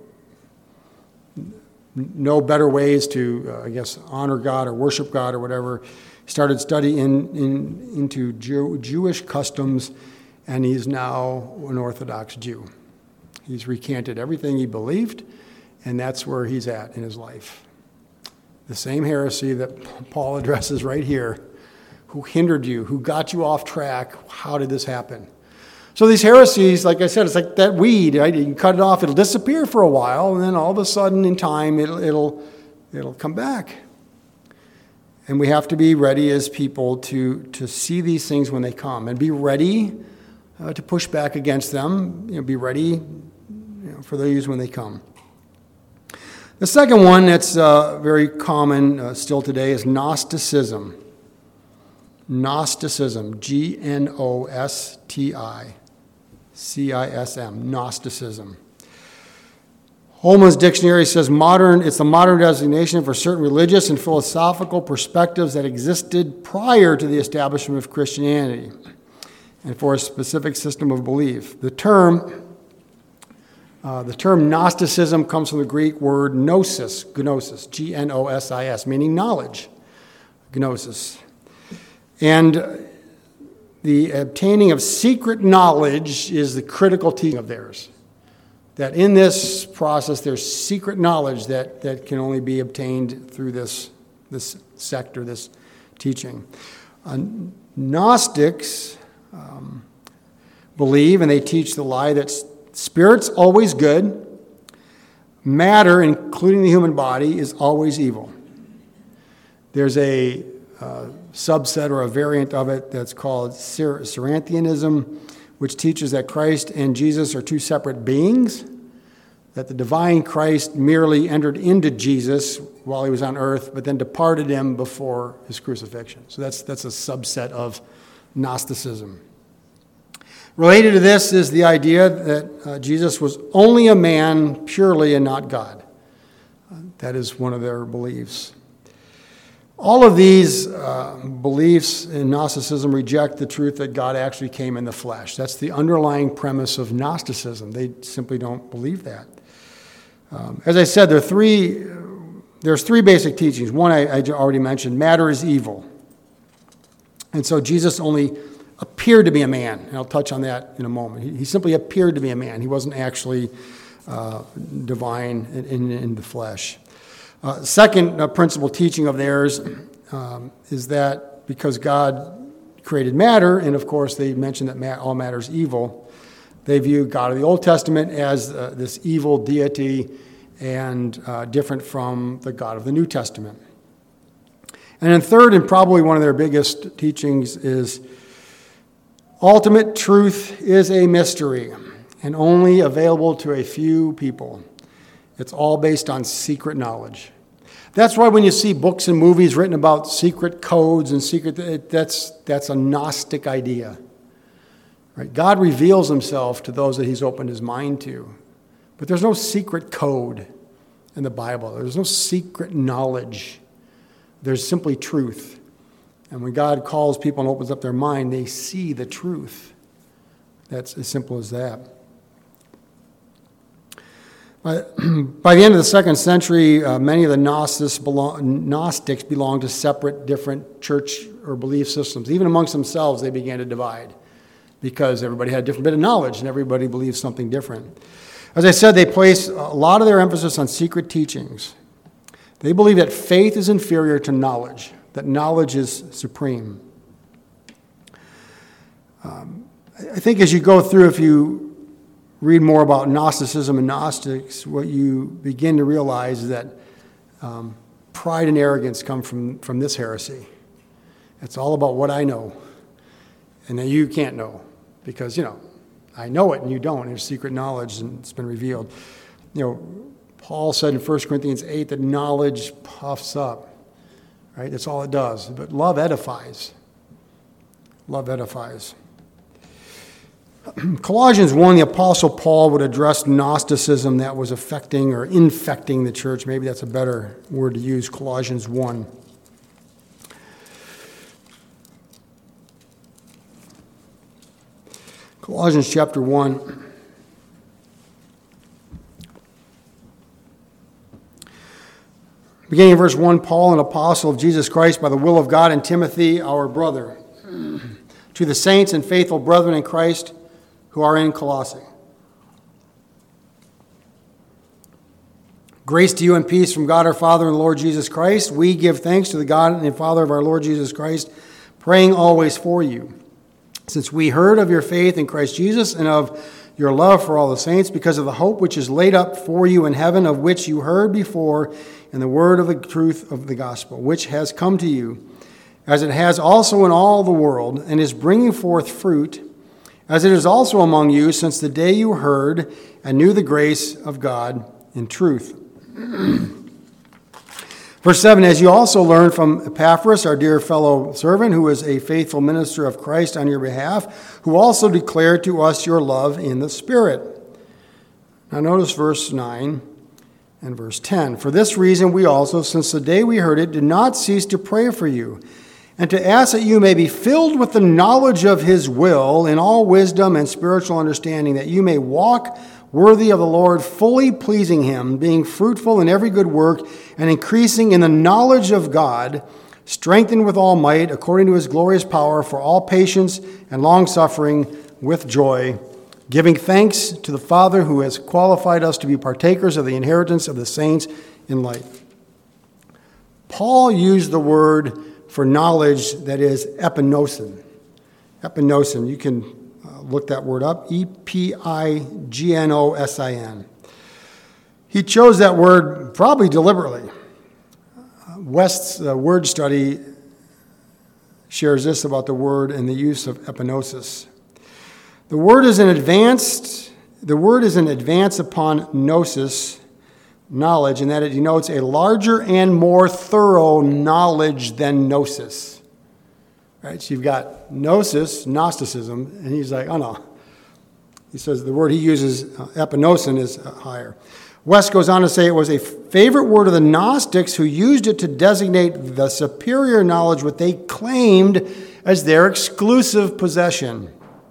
know better ways to, uh, I guess, honor God or worship God or whatever, he started studying in, in, into Jew, Jewish customs, and he's now an Orthodox Jew. He's recanted everything he believed, And that's where he's at in his life. The same heresy that Paul addresses right here. Who hindered you? Who got you off track? How did this happen? So these heresies, like I said, it's like that weed. Right? You can cut it off, it'll disappear for a while, and then all of a sudden in time, it'll, it'll, it'll come back. And we have to be ready as people to, to see these things when they come and be ready uh, to push back against them. You know, be ready you know, for these when they come. The second one that's uh, very common uh, still today is Gnosticism. Gnosticism, G N O S T I C I S M, Gnosticism. Holman's dictionary says modern. It's the modern designation for certain religious and philosophical perspectives that existed prior to the establishment of Christianity and for a specific system of belief. The term, uh, the term Gnosticism comes from the Greek word gnosis, gnosis, G N O S I S, meaning knowledge, gnosis. And the obtaining of secret knowledge is the critical teaching of theirs. That in this process, there's secret knowledge that, that can only be obtained through this, this sector, this teaching. Uh, Gnostics um, believe, and they teach the lie, that spirit's always good, matter, including the human body, is always evil. There's a uh, subset or a variant of it that's called Cerinthianism, which teaches that Christ and Jesus are two separate beings, that the divine Christ merely entered into Jesus while he was on earth, but then departed him before his crucifixion. So that's, that's a subset of Gnosticism. Related to this is the idea that uh, Jesus was only a man purely and not God. Uh, that is one of their beliefs. All of these uh, beliefs in Gnosticism reject the truth that God actually came in the flesh. That's the underlying premise of Gnosticism. They simply don't believe that. Um, as I said, there are three, there's three basic teachings. One I, I already mentioned, matter is evil. And so Jesus only appeared to be a man, and I'll touch on that in a moment. He, he simply appeared to be a man. He wasn't actually uh, divine in, in, in the flesh. Uh, second uh, principal teaching of theirs um, is that because God created matter, and of course they mention that ma- all matter is evil, they view God of the Old Testament as uh, this evil deity and uh, different from the God of the New Testament. And then third, and probably one of their biggest teachings, is ultimate truth is a mystery and only available to a few people. It's all based on secret knowledge. That's why when you see books and movies written about secret codes and secret, that's, that's a Gnostic idea. Right? God reveals himself to those that he's opened his mind to. But there's no secret code in the Bible. There's no secret knowledge. There's simply truth. And when God calls people and opens up their mind, they see the truth. That's as simple as that. By the end of the second century, uh, many of the Gnostics belong, Gnostics belonged to separate, different church or belief systems. Even amongst themselves, they began to divide because everybody had a different bit of knowledge and everybody believed something different. As I said, they place a lot of their emphasis on secret teachings. They believe that faith is inferior to knowledge, that knowledge is supreme. Um, I think as you go through, if you read more about Gnosticism and Gnostics, what you begin to realize is that um, pride and arrogance come from, from this heresy. It's all about what I know, and that you can't know, because, you know, I know it and you don't. There's secret knowledge, and it's been revealed. You know, Paul said in First Corinthians eight that knowledge puffs up, right? That's all it does. But love edifies. Love edifies. Colossians one, the Apostle Paul would address Gnosticism that was affecting or infecting the church. Maybe that's a better word to use, Colossians one. Colossians chapter one. Beginning in verse one, Paul, an apostle of Jesus Christ by the will of God, and Timothy, our brother, to the saints and faithful brethren in Christ who are in Colossae. Grace to you and peace from God our Father and the Lord Jesus Christ. We give thanks to the God and Father of our Lord Jesus Christ, praying always for you. Since we heard of your faith in Christ Jesus and of your love for all the saints, because of the hope which is laid up for you in heaven, of which you heard before in the word of the truth of the gospel, which has come to you, as it has also in all the world, and is bringing forth fruit, as it is also among you since the day you heard and knew the grace of God in truth. Verse seven, as you also learned from Epaphras, our dear fellow servant, who is a faithful minister of Christ on your behalf, who also declared to us your love in the Spirit. Now notice verse nine and verse ten. For this reason we also, since the day we heard it, did not cease to pray for you, and to ask that you may be filled with the knowledge of his will in all wisdom and spiritual understanding, that you may walk worthy of the Lord, fully pleasing him, being fruitful in every good work, and increasing in the knowledge of God, strengthened with all might, according to his glorious power, for all patience and long-suffering with joy, giving thanks to the Father who has qualified us to be partakers of the inheritance of the saints in light. Paul used the word for knowledge that is epinosin. Epinosin, you can uh, look that word up, E P I G N O S I N. He chose that word probably deliberately. Uh, West's uh, word study shares this about the word and the use of epinosis. The word is an advanced, the word is an advance upon gnosis, knowledge, in that it denotes a larger and more thorough knowledge than gnosis. Right? So you've got gnosis, Gnosticism, and he's like, oh no. He says the word he uses, uh, epinosin, is uh, higher. West goes on to say it was a favorite word of the Gnostics, who used it to designate the superior knowledge what they claimed as their exclusive possession.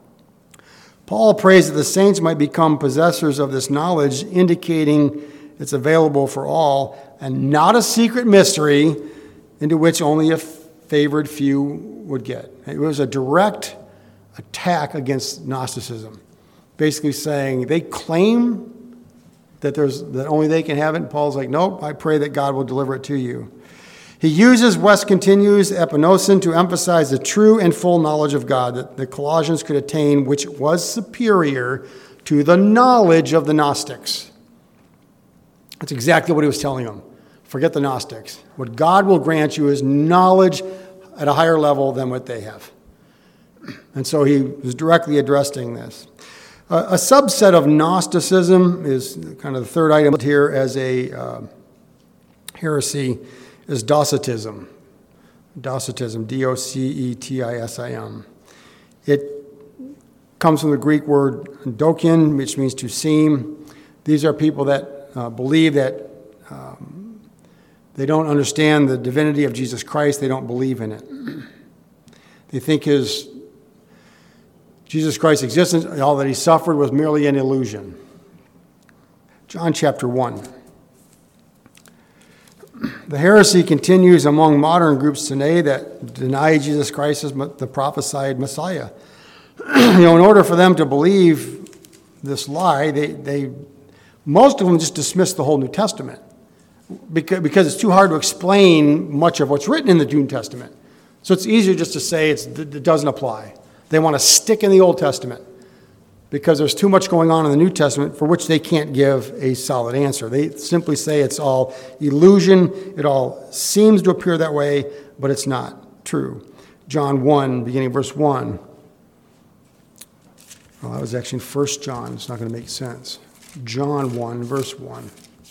Paul prays that the saints might become possessors of this knowledge, indicating it's available for all, and not a secret mystery into which only a favored few would get. It was a direct attack against Gnosticism, basically saying they claim that there's that only they can have it, and Paul's like, nope, I pray that God will deliver it to you. He uses, West continues, epinosin to emphasize the true and full knowledge of God that the Colossians could attain, which was superior to the knowledge of the Gnostics. That's exactly what he was telling them. Forget the Gnostics. What God will grant you is knowledge at a higher level than what they have. And so he was directly addressing this. Uh, a subset of Gnosticism is kind of the third item here as a uh, heresy, is Docetism. Docetism, D O C E T I S I M. It comes from the Greek word dokion, which means to seem. These are people that Uh, believe that um, they don't understand the divinity of Jesus Christ. They don't believe in it. They think his Jesus Christ's existence, all that he suffered, was merely an illusion. John chapter one. The heresy continues among modern groups today that deny Jesus Christ as the prophesied Messiah. You know, in order for them to believe this lie, they they most of them just dismiss the whole New Testament because, because it's too hard to explain much of what's written in the New Testament. So it's easier just to say it's, it doesn't apply. They want to stick in the Old Testament because there's too much going on in the New Testament for which they can't give a solid answer. They simply say it's all illusion. It all seems to appear that way, but it's not true. John one, beginning verse one. Well, that was actually in First John. It's not going to make sense. John one, verse one.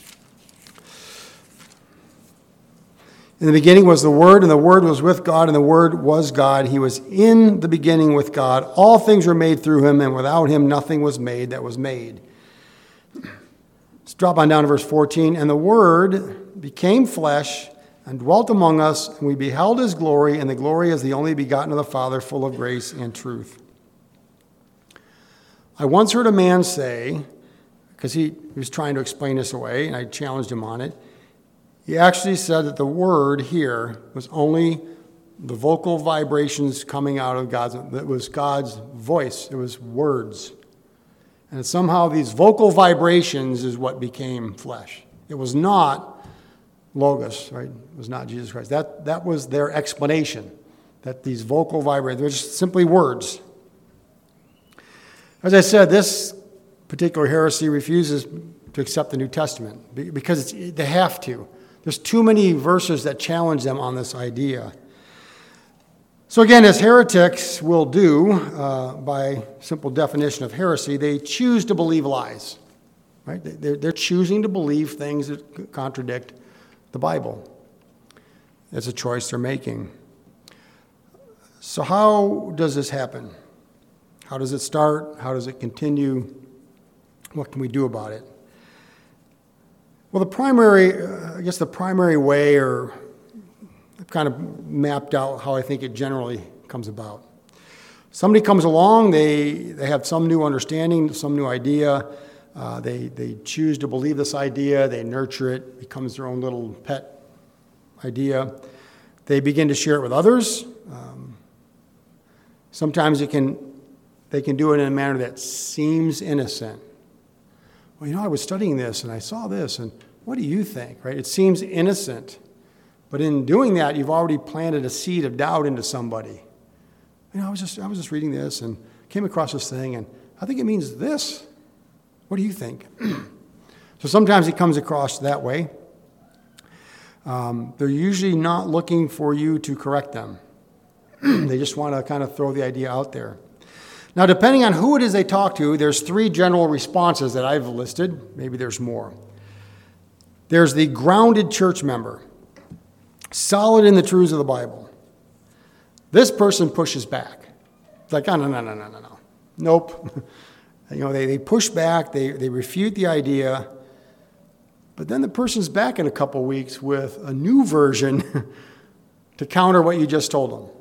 In the beginning was the Word, and the Word was with God, and the Word was God. He was in the beginning with God. All things were made through him, and without him nothing was made that was made. Let's drop on down to verse fourteen. And the Word became flesh and dwelt among us, and we beheld his glory, and the glory as the only begotten of the Father, full of grace and truth. I once heard a man say, because he, he was trying to explain this away, and I challenged him on it. He actually said that the word here was only the vocal vibrations coming out of God's, that was God's voice. It was words. And somehow these vocal vibrations is what became flesh. It was not Logos, right? It was not Jesus Christ. That, that was their explanation, that these vocal vibrators, they're just simply words. As I said, this particular heresy refuses to accept the New Testament because it's, they have to. There's too many verses that challenge them on this idea. So again, as heretics will do, uh, by simple definition of heresy, they choose to believe lies. Right? They're, they're choosing to believe things that contradict the Bible. It's a choice they're making. So how does this happen? How does it start? How does it continue? What can we do about it? Well, the primary, uh, I guess the primary way, or I've kind of mapped out how I think it generally comes about. Somebody comes along, they, they have some new understanding, some new idea. Uh, they, they choose to believe this idea. They nurture it. It becomes their own little pet idea. They begin to share it with others. Um, sometimes it can, they can do it in a manner that seems innocent. Well, you know, I was studying this, and I saw this, and what do you think, right? It seems innocent. But in doing that, you've already planted a seed of doubt into somebody. You know, I was just I was just reading this and came across this thing, and I think it means this. What do you think? So sometimes it comes across that way. Um, they're usually not looking for you to correct them. They just want to kind of throw the idea out there. Now, depending on who it is they talk to, there's three general responses that I've listed. Maybe there's more. There's the grounded church member, solid in the truths of the Bible. This person pushes back. It's like, oh, no, no, no, no, no, no. Nope. You know, they, they push back, they, they refute the idea, but then the person's back in a couple weeks with a new version to counter what you just told them.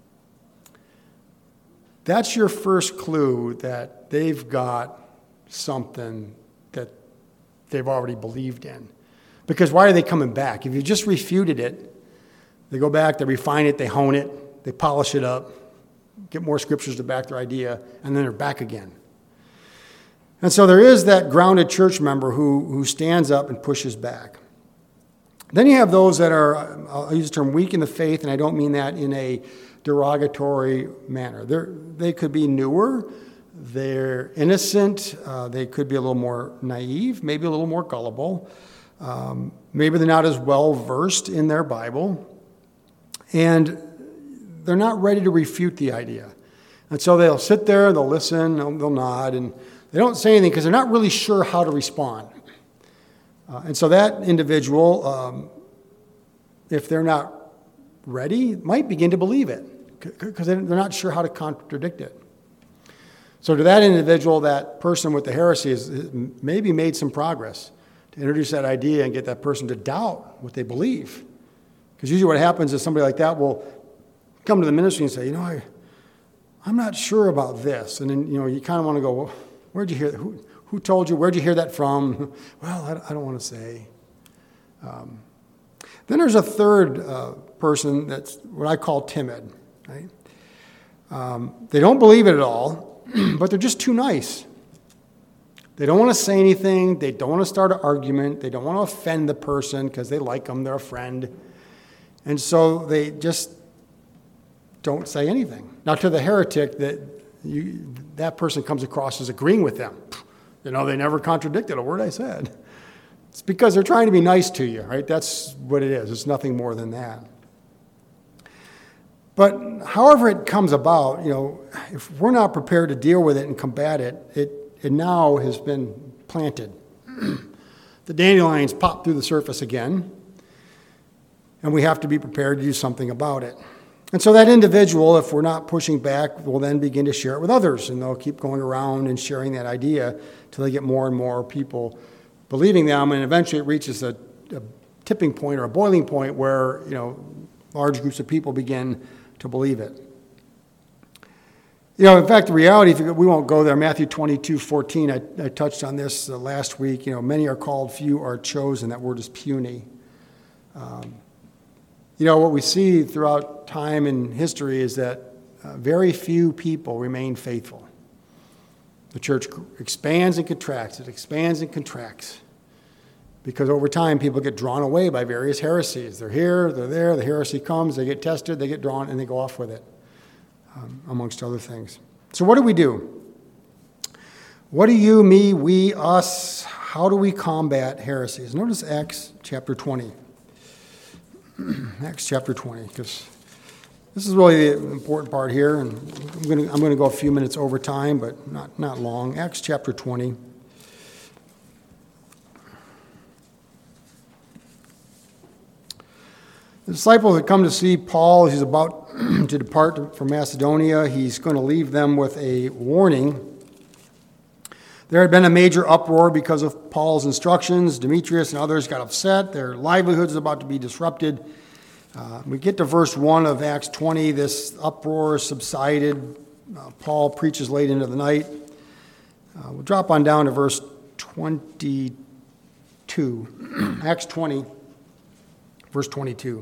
That's your first clue that they've got something that they've already believed in. Because why are they coming back? If you just refuted it, they go back, they refine it, they hone it, they polish it up, get more scriptures to back their idea, and then they're back again. And so there is that grounded church member who, who stands up and pushes back. Then you have those that are, I'll use the term weak in the faith, and I don't mean that in a derogatory manner. They're, they could be newer, they're innocent, uh, they could be a little more naive, maybe a little more gullible. Um, maybe they're not as well versed in their Bible, and they're not ready to refute the idea. And so they'll sit there, they'll listen, they'll, they'll nod, and they don't say anything because they're not really sure how to respond. Uh, and so that individual, um, if they're not ready, might begin to believe it because they're not sure how to contradict it. So to that individual, that person with the heresy has maybe made some progress to introduce that idea and get that person to doubt what they believe. Because usually what happens is somebody like that will come to the ministry and say, you know, I, I'm not sure about this. And then, you know, you kind of want to go, well, where'd you hear that? Who, who told you? Where'd you hear that from? Well, I, I don't want to say. Um, then there's a third uh, person that's what I call timid. Right? Um, they don't believe it at all, but they're just too nice. They don't want to say anything. They don't want to start an argument. They don't want to offend the person because they like them. They're a friend. And so they just don't say anything. Now, to the heretic, that you, that person comes across as agreeing with them. You know, they never contradicted a word I said. It's because they're trying to be nice to you, right? That's what it is. It's nothing more than that. But however it comes about, you know, if we're not prepared to deal with it and combat it, it, it now has been planted. The dandelions pop through the surface again, and we have to be prepared to do something about it. And so that individual, if we're not pushing back, will then begin to share it with others, and they'll keep going around and sharing that idea until they get more and more people believing them, and eventually it reaches a, a tipping point or a boiling point where, you know, large groups of people begin to believe it. You know, in fact, the reality, if you, we won't go there, Matthew twenty-two fourteen, I, I touched on this uh, last week. You know, many are called, few are chosen. That word is puny. Um, you know, what we see throughout time and history is that uh, very few people remain faithful. The church expands and contracts. It expands and contracts. Because over time, people get drawn away by various heresies. They're here, they're there, the heresy comes, they get tested, they get drawn, and they go off with it, um, amongst other things. So what do we do? What do you, me, we, us, how do we combat heresies? Notice Acts chapter twenty. Acts chapter twenty, because this is really the important part here, and I'm going to I'm going to go a few minutes over time, but not, not long. Acts chapter twenty. The disciples had come to see Paul. He's about to depart from Macedonia. He's going to leave them with a warning. There had been a major uproar because of Paul's instructions. Demetrius and others got upset. Their livelihoods are about to be disrupted. Uh, we get to verse one of Acts twenty. This uproar subsided. Uh, Paul preaches late into the night. Uh, we'll drop on down to verse twenty-two. Acts twenty, verse twenty-two.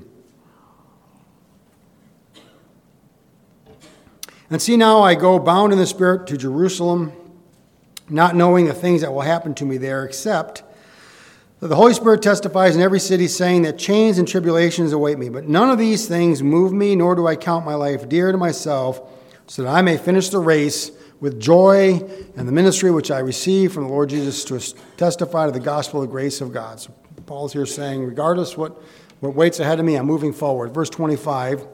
And see, now I go bound in the Spirit to Jerusalem, not knowing the things that will happen to me there, except that the Holy Spirit testifies in every city, saying that chains and tribulations await me. But none of these things move me, nor do I count my life dear to myself, so that I may finish the race with joy and the ministry which I receive from the Lord Jesus to testify to the gospel of the grace of God. So Paul's here saying, regardless what, what waits ahead of me, I'm moving forward. Verse twenty-five.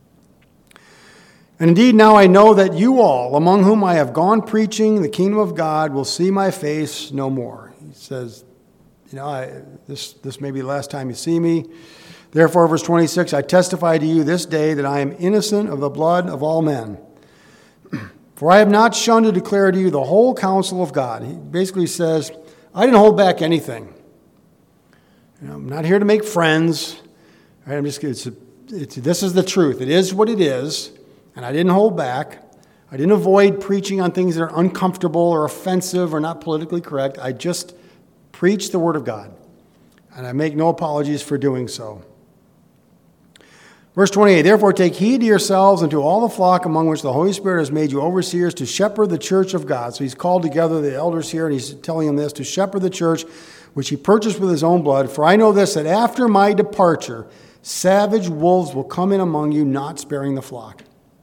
And indeed, now I know that you all, among whom I have gone preaching the kingdom of God, will see my face no more. He says, you know, I, this, this may be the last time you see me. Therefore, verse twenty-six, I testify to you this day that I am innocent of the blood of all men. For I have not shunned to declare to you the whole counsel of God. He basically says, I didn't hold back anything. You know, I'm not here to make friends. Right, I'm just it's, it's, this is the truth. It is what it is. And I didn't hold back. I didn't avoid preaching on things that are uncomfortable or offensive or not politically correct. I just preached the Word of God. And I make no apologies for doing so. Verse twenty-eight, therefore take heed to yourselves and to all the flock among which the Holy Spirit has made you overseers to shepherd the church of God. So he's called together the elders here, and he's telling them this, to shepherd the church which he purchased with his own blood. For I know this, that after my departure, savage wolves will come in among you, not sparing the flock.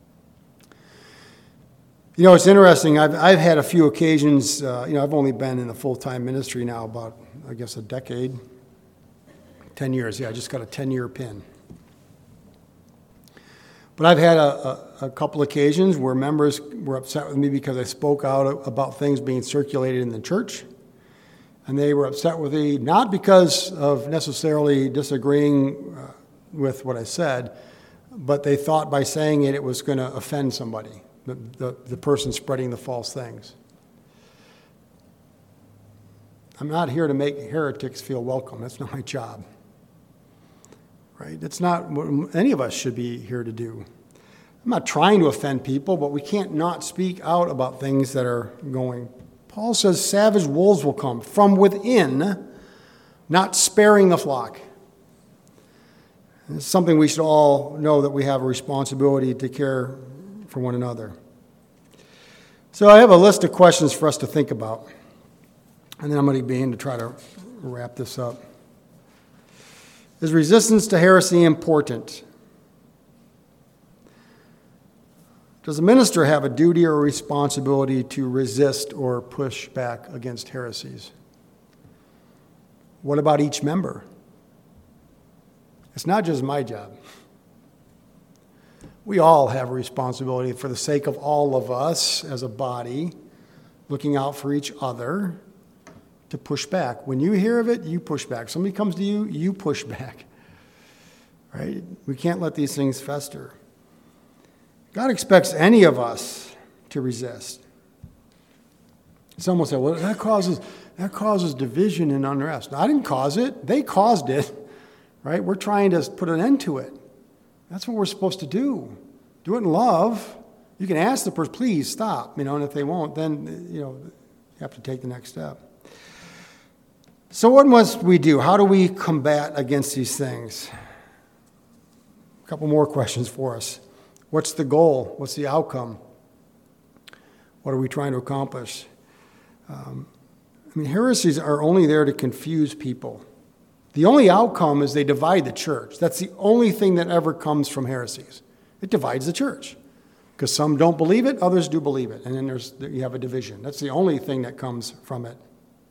You know, it's interesting. I've, I've had a few occasions, uh, you know, I've only been in the full-time ministry now about, I guess, a decade, ten years. Yeah, I just got a ten-year pin. But I've had a, a, a couple occasions where members were upset with me because I spoke out about things being circulated in the church. And they were upset with me, not because of necessarily disagreeing uh, with what I said, but they thought by saying it, it was going to offend somebody. The, the, the person spreading the false things. I'm not here to make heretics feel welcome. That's not my job. Right? It's not what any of us should be here to do. I'm not trying to offend people, but we can't not speak out about things that are going. Paul says savage wolves will come from within, not sparing the flock. It's something we should all know, that we have a responsibility to care for one another. So I have a list of questions for us to think about, and then I'm going to begin to try to wrap this up. Is resistance to heresy important? Does a minister have a duty or a responsibility to resist or push back against heresies? What about each member? It's not just my job. We all have a responsibility for the sake of all of us as a body, looking out for each other, to push back. When you hear of it, you push back. Somebody comes to you, you push back. Right? We can't let these things fester. God expects any of us to resist. Someone said, well, that causes, that causes division and unrest. No, I didn't cause it. They caused it. Right? We're trying to put an end to it. That's what we're supposed to do. Do it in love. You can ask the person, please stop, you know, and if they won't, then, you know, you have to take the next step. So what must we do? How do we combat against these things? A couple more questions for us. What's the goal? What's the outcome? What are we trying to accomplish? Um, I mean, heresies are only there to confuse people. The only outcome is they divide the church. That's the only thing that ever comes from heresies. It divides the church. Because some don't believe it, others do believe it. And then there's you have a division. That's the only thing that comes from it.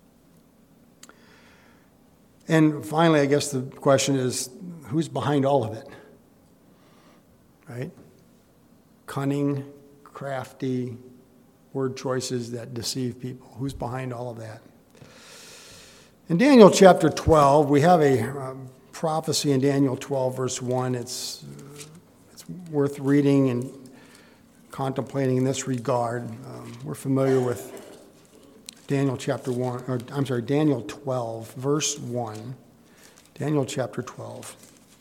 And finally, I guess the question is, who's behind all of it? Right? Cunning, crafty word choices that deceive people. Who's behind all of that? In Daniel chapter twelve, we have a um, prophecy in Daniel twelve, verse one. It's, it's worth reading and contemplating in this regard. Um, we're familiar with Daniel chapter one, or I'm sorry, Daniel twelve, verse one. Daniel chapter twelve.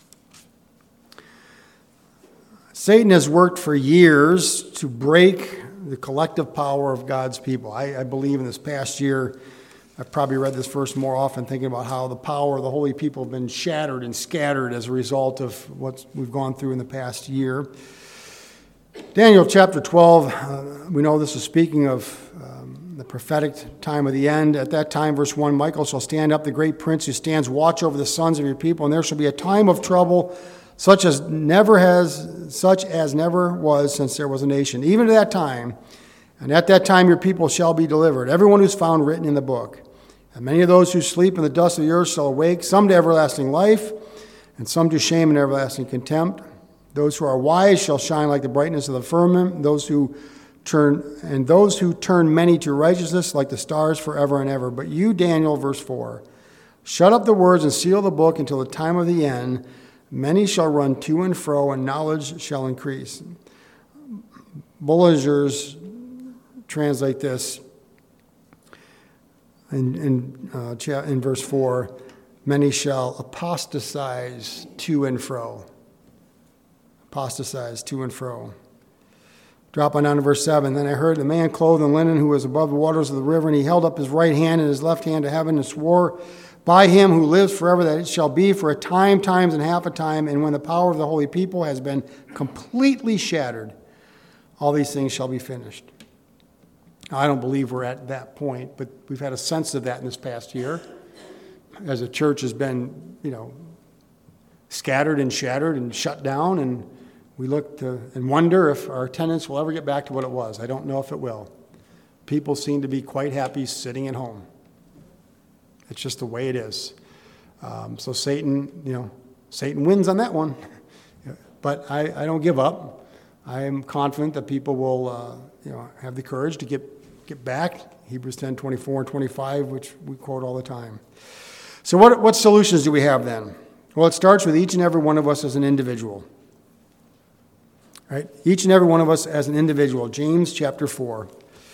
Satan has worked for years to break the collective power of God's people. I, I believe in this past year, I've probably read this verse more often, thinking about how the power of the holy people have been shattered and scattered as a result of what we've gone through in the past year. Daniel chapter twelve, uh, we know this is speaking of um, the prophetic time of the end. At that time, verse one, Michael shall stand up, the great prince who stands watch over the sons of your people, and there shall be a time of trouble, such as never has, such as never was since there was a nation, even to that time. And at that time your people shall be delivered, everyone who's found written in the book. And many of those who sleep in the dust of the earth shall awake, some to everlasting life, and some to shame and everlasting contempt. Those who are wise shall shine like the brightness of the firmament, those who turn and those who turn many to righteousness like the stars forever and ever. But you, Daniel, verse four, shut up the words and seal the book until the time of the end. Many shall run to and fro, and knowledge shall increase. Bullingers translate this in, in, uh, in verse four, many shall apostatize to and fro. Apostatize to and fro. Drop on down to verse seven. Then I heard the man clothed in linen who was above the waters of the river, and he held up his right hand and his left hand to heaven and swore by him who lives forever that it shall be for a time, times, and half a time, and when the power of the holy people has been completely shattered, all these things shall be finished. Now, I don't believe we're at that point, but we've had a sense of that in this past year, as the church has been, you know, scattered and shattered and shut down, and we look to and wonder if our attendance will ever get back to what it was. I don't know if it will. People seem to be quite happy sitting at home. It's just the way it is. Um, so Satan, you know, Satan wins on that one. But I, I don't give up. I am confident that people will, uh, you know, have the courage to get get back. Hebrews ten, twenty-four and twenty-five, which we quote all the time. So what what solutions do we have then? Well, it starts with each and every one of us as an individual. Right? Each and every one of us as an individual. James chapter four.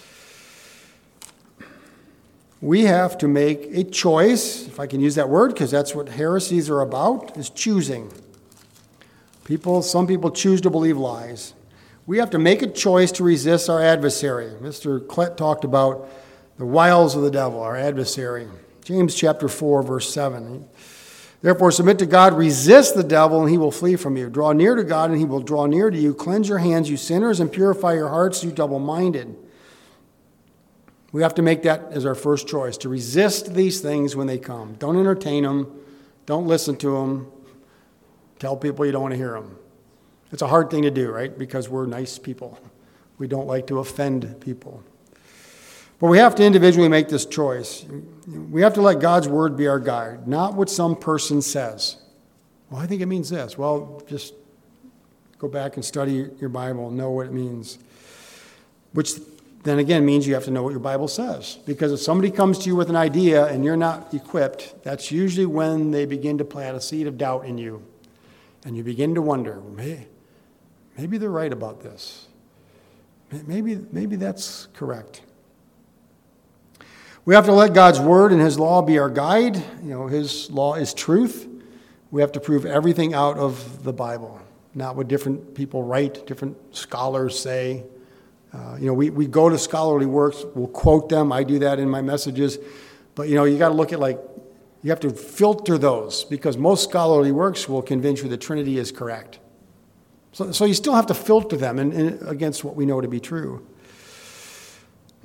We have to make a choice, if I can use that word, because that's what heresies are about, is choosing. People, some people choose to believe lies. We have to make a choice to resist our adversary. Mister Klett talked about the wiles of the devil, our adversary. James chapter four, verse seven. Therefore, submit to God, resist the devil, and he will flee from you. Draw near to God, and he will draw near to you. Cleanse your hands, you sinners, and purify your hearts, you double-minded. We have to make that as our first choice, to resist these things when they come. Don't entertain them. Don't listen to them. Tell people you don't want to hear them. It's a hard thing to do, right? Because we're nice people. We don't like to offend people. But we have to individually make this choice. We have to let God's word be our guide, not what some person says. Well, I think it means this. Well, just go back and study your Bible and know what it means. Which then again means you have to know what your Bible says. Because if somebody comes to you with an idea and you're not equipped, that's usually when they begin to plant a seed of doubt in you. And you begin to wonder, hey, maybe they're right about this. Maybe, maybe that's correct. We have to let God's word and his law be our guide. You know, his law is truth. We have to prove everything out of the Bible, not what different people write, different scholars say. Uh, you know, we, we go to scholarly works, we'll quote them. I do that in my messages. But, you know, you got to look at, like, you have to filter those, because most scholarly works will convince you the Trinity is correct. So, so you still have to filter them in, in, against what we know to be true.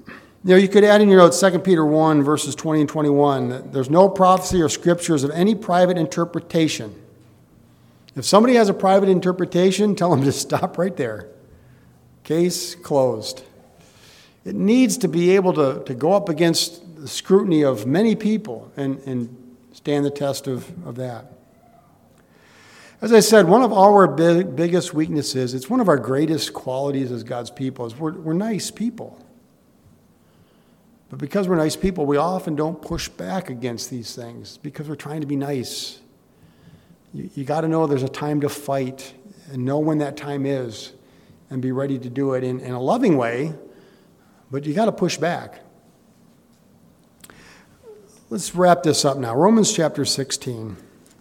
You know, you could add in your notes Second Peter one, verses twenty and twenty-one, that there's no prophecy or scriptures of any private interpretation. If somebody has a private interpretation, tell them to stop right there. Case closed. It needs to be able to, to go up against the scrutiny of many people and, and stand the test of, of that. As I said, one of our big, biggest weaknesses, it's one of our greatest qualities as God's people, is we're, we're nice people. But because we're nice people, we often don't push back against these things because we're trying to be nice. You, you got to know there's a time to fight and know when that time is and be ready to do it in, in a loving way, but you got to push back. Let's wrap this up now. Romans chapter sixteen.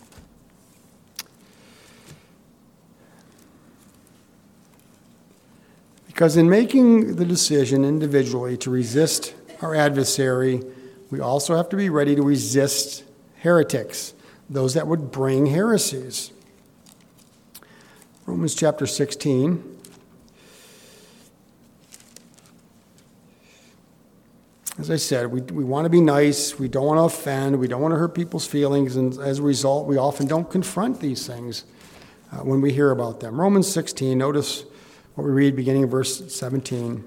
Because in making the decision individually to resist our adversary, we also have to be ready to resist heretics, those that would bring heresies. Romans chapter sixteen. As I said, we, we want to be nice, we don't want to offend, we don't want to hurt people's feelings, and as a result, we often don't confront these things uh, when we hear about them. Romans sixteen, notice what we read beginning of verse seventeen.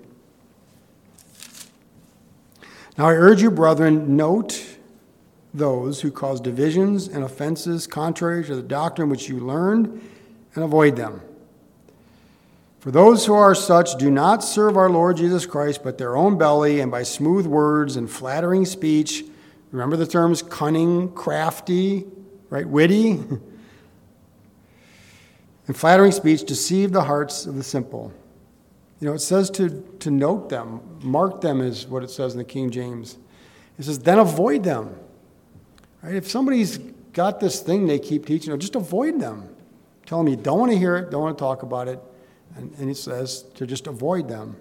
Now I urge you, brethren, note those who cause divisions and offenses contrary to the doctrine which you learned, and avoid them. For those who are such do not serve our Lord Jesus Christ, but their own belly, and by smooth words and flattering speech, remember the terms cunning, crafty, right, witty, and flattering speech deceive the hearts of the simple. You know, it says to, to note them, mark them is what it says in the King James. It says, then avoid them. Right? If somebody's got this thing they keep teaching, you know, just avoid them. Tell them you don't want to hear it, don't want to talk about it. And, and it says to just avoid them.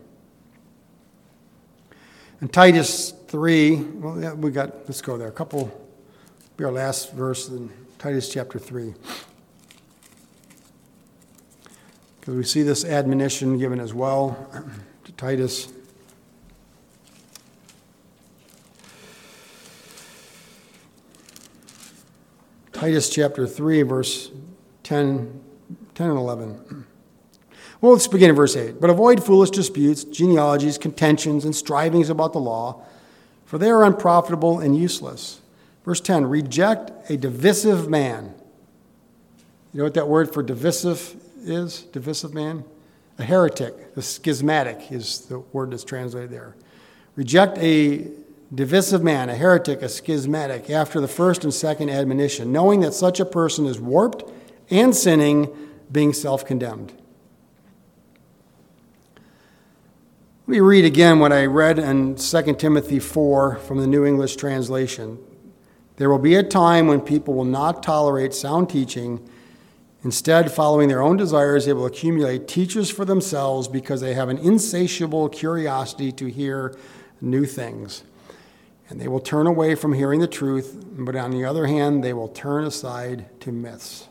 And Titus three, well, yeah, we got, let's go there. A couple, be our last verse in Titus chapter three. Because we see this admonition given as well to Titus. Titus chapter three, verse ten, ten and eleven. Well, let's begin in verse eight. But avoid foolish disputes, genealogies, contentions, and strivings about the law, for they are unprofitable and useless. Verse ten, reject a divisive man. You know what that word for divisive is? Divisive man? A heretic, a schismatic is the word that's translated there. Reject a divisive man, a heretic, a schismatic, after the first and second admonition, knowing that such a person is warped and sinning, being self-condemned. Let me read again what I read in Second Timothy four from the New English Translation. There will be a time when people will not tolerate sound teaching. Instead, following their own desires, they will accumulate teachers for themselves because they have an insatiable curiosity to hear new things. And they will turn away from hearing the truth, but on the other hand, they will turn aside to myths.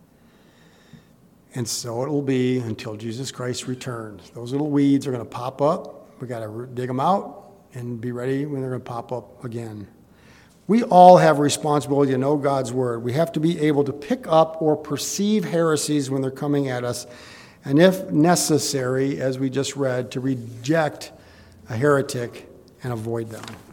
And so it will be until Jesus Christ returns. Those little weeds are going to pop up. We've got to dig them out and be ready when they're going to pop up again. We all have a responsibility to know God's word. We have to be able to pick up or perceive heresies when they're coming at us. And if necessary, as we just read, to reject a heretic and avoid them.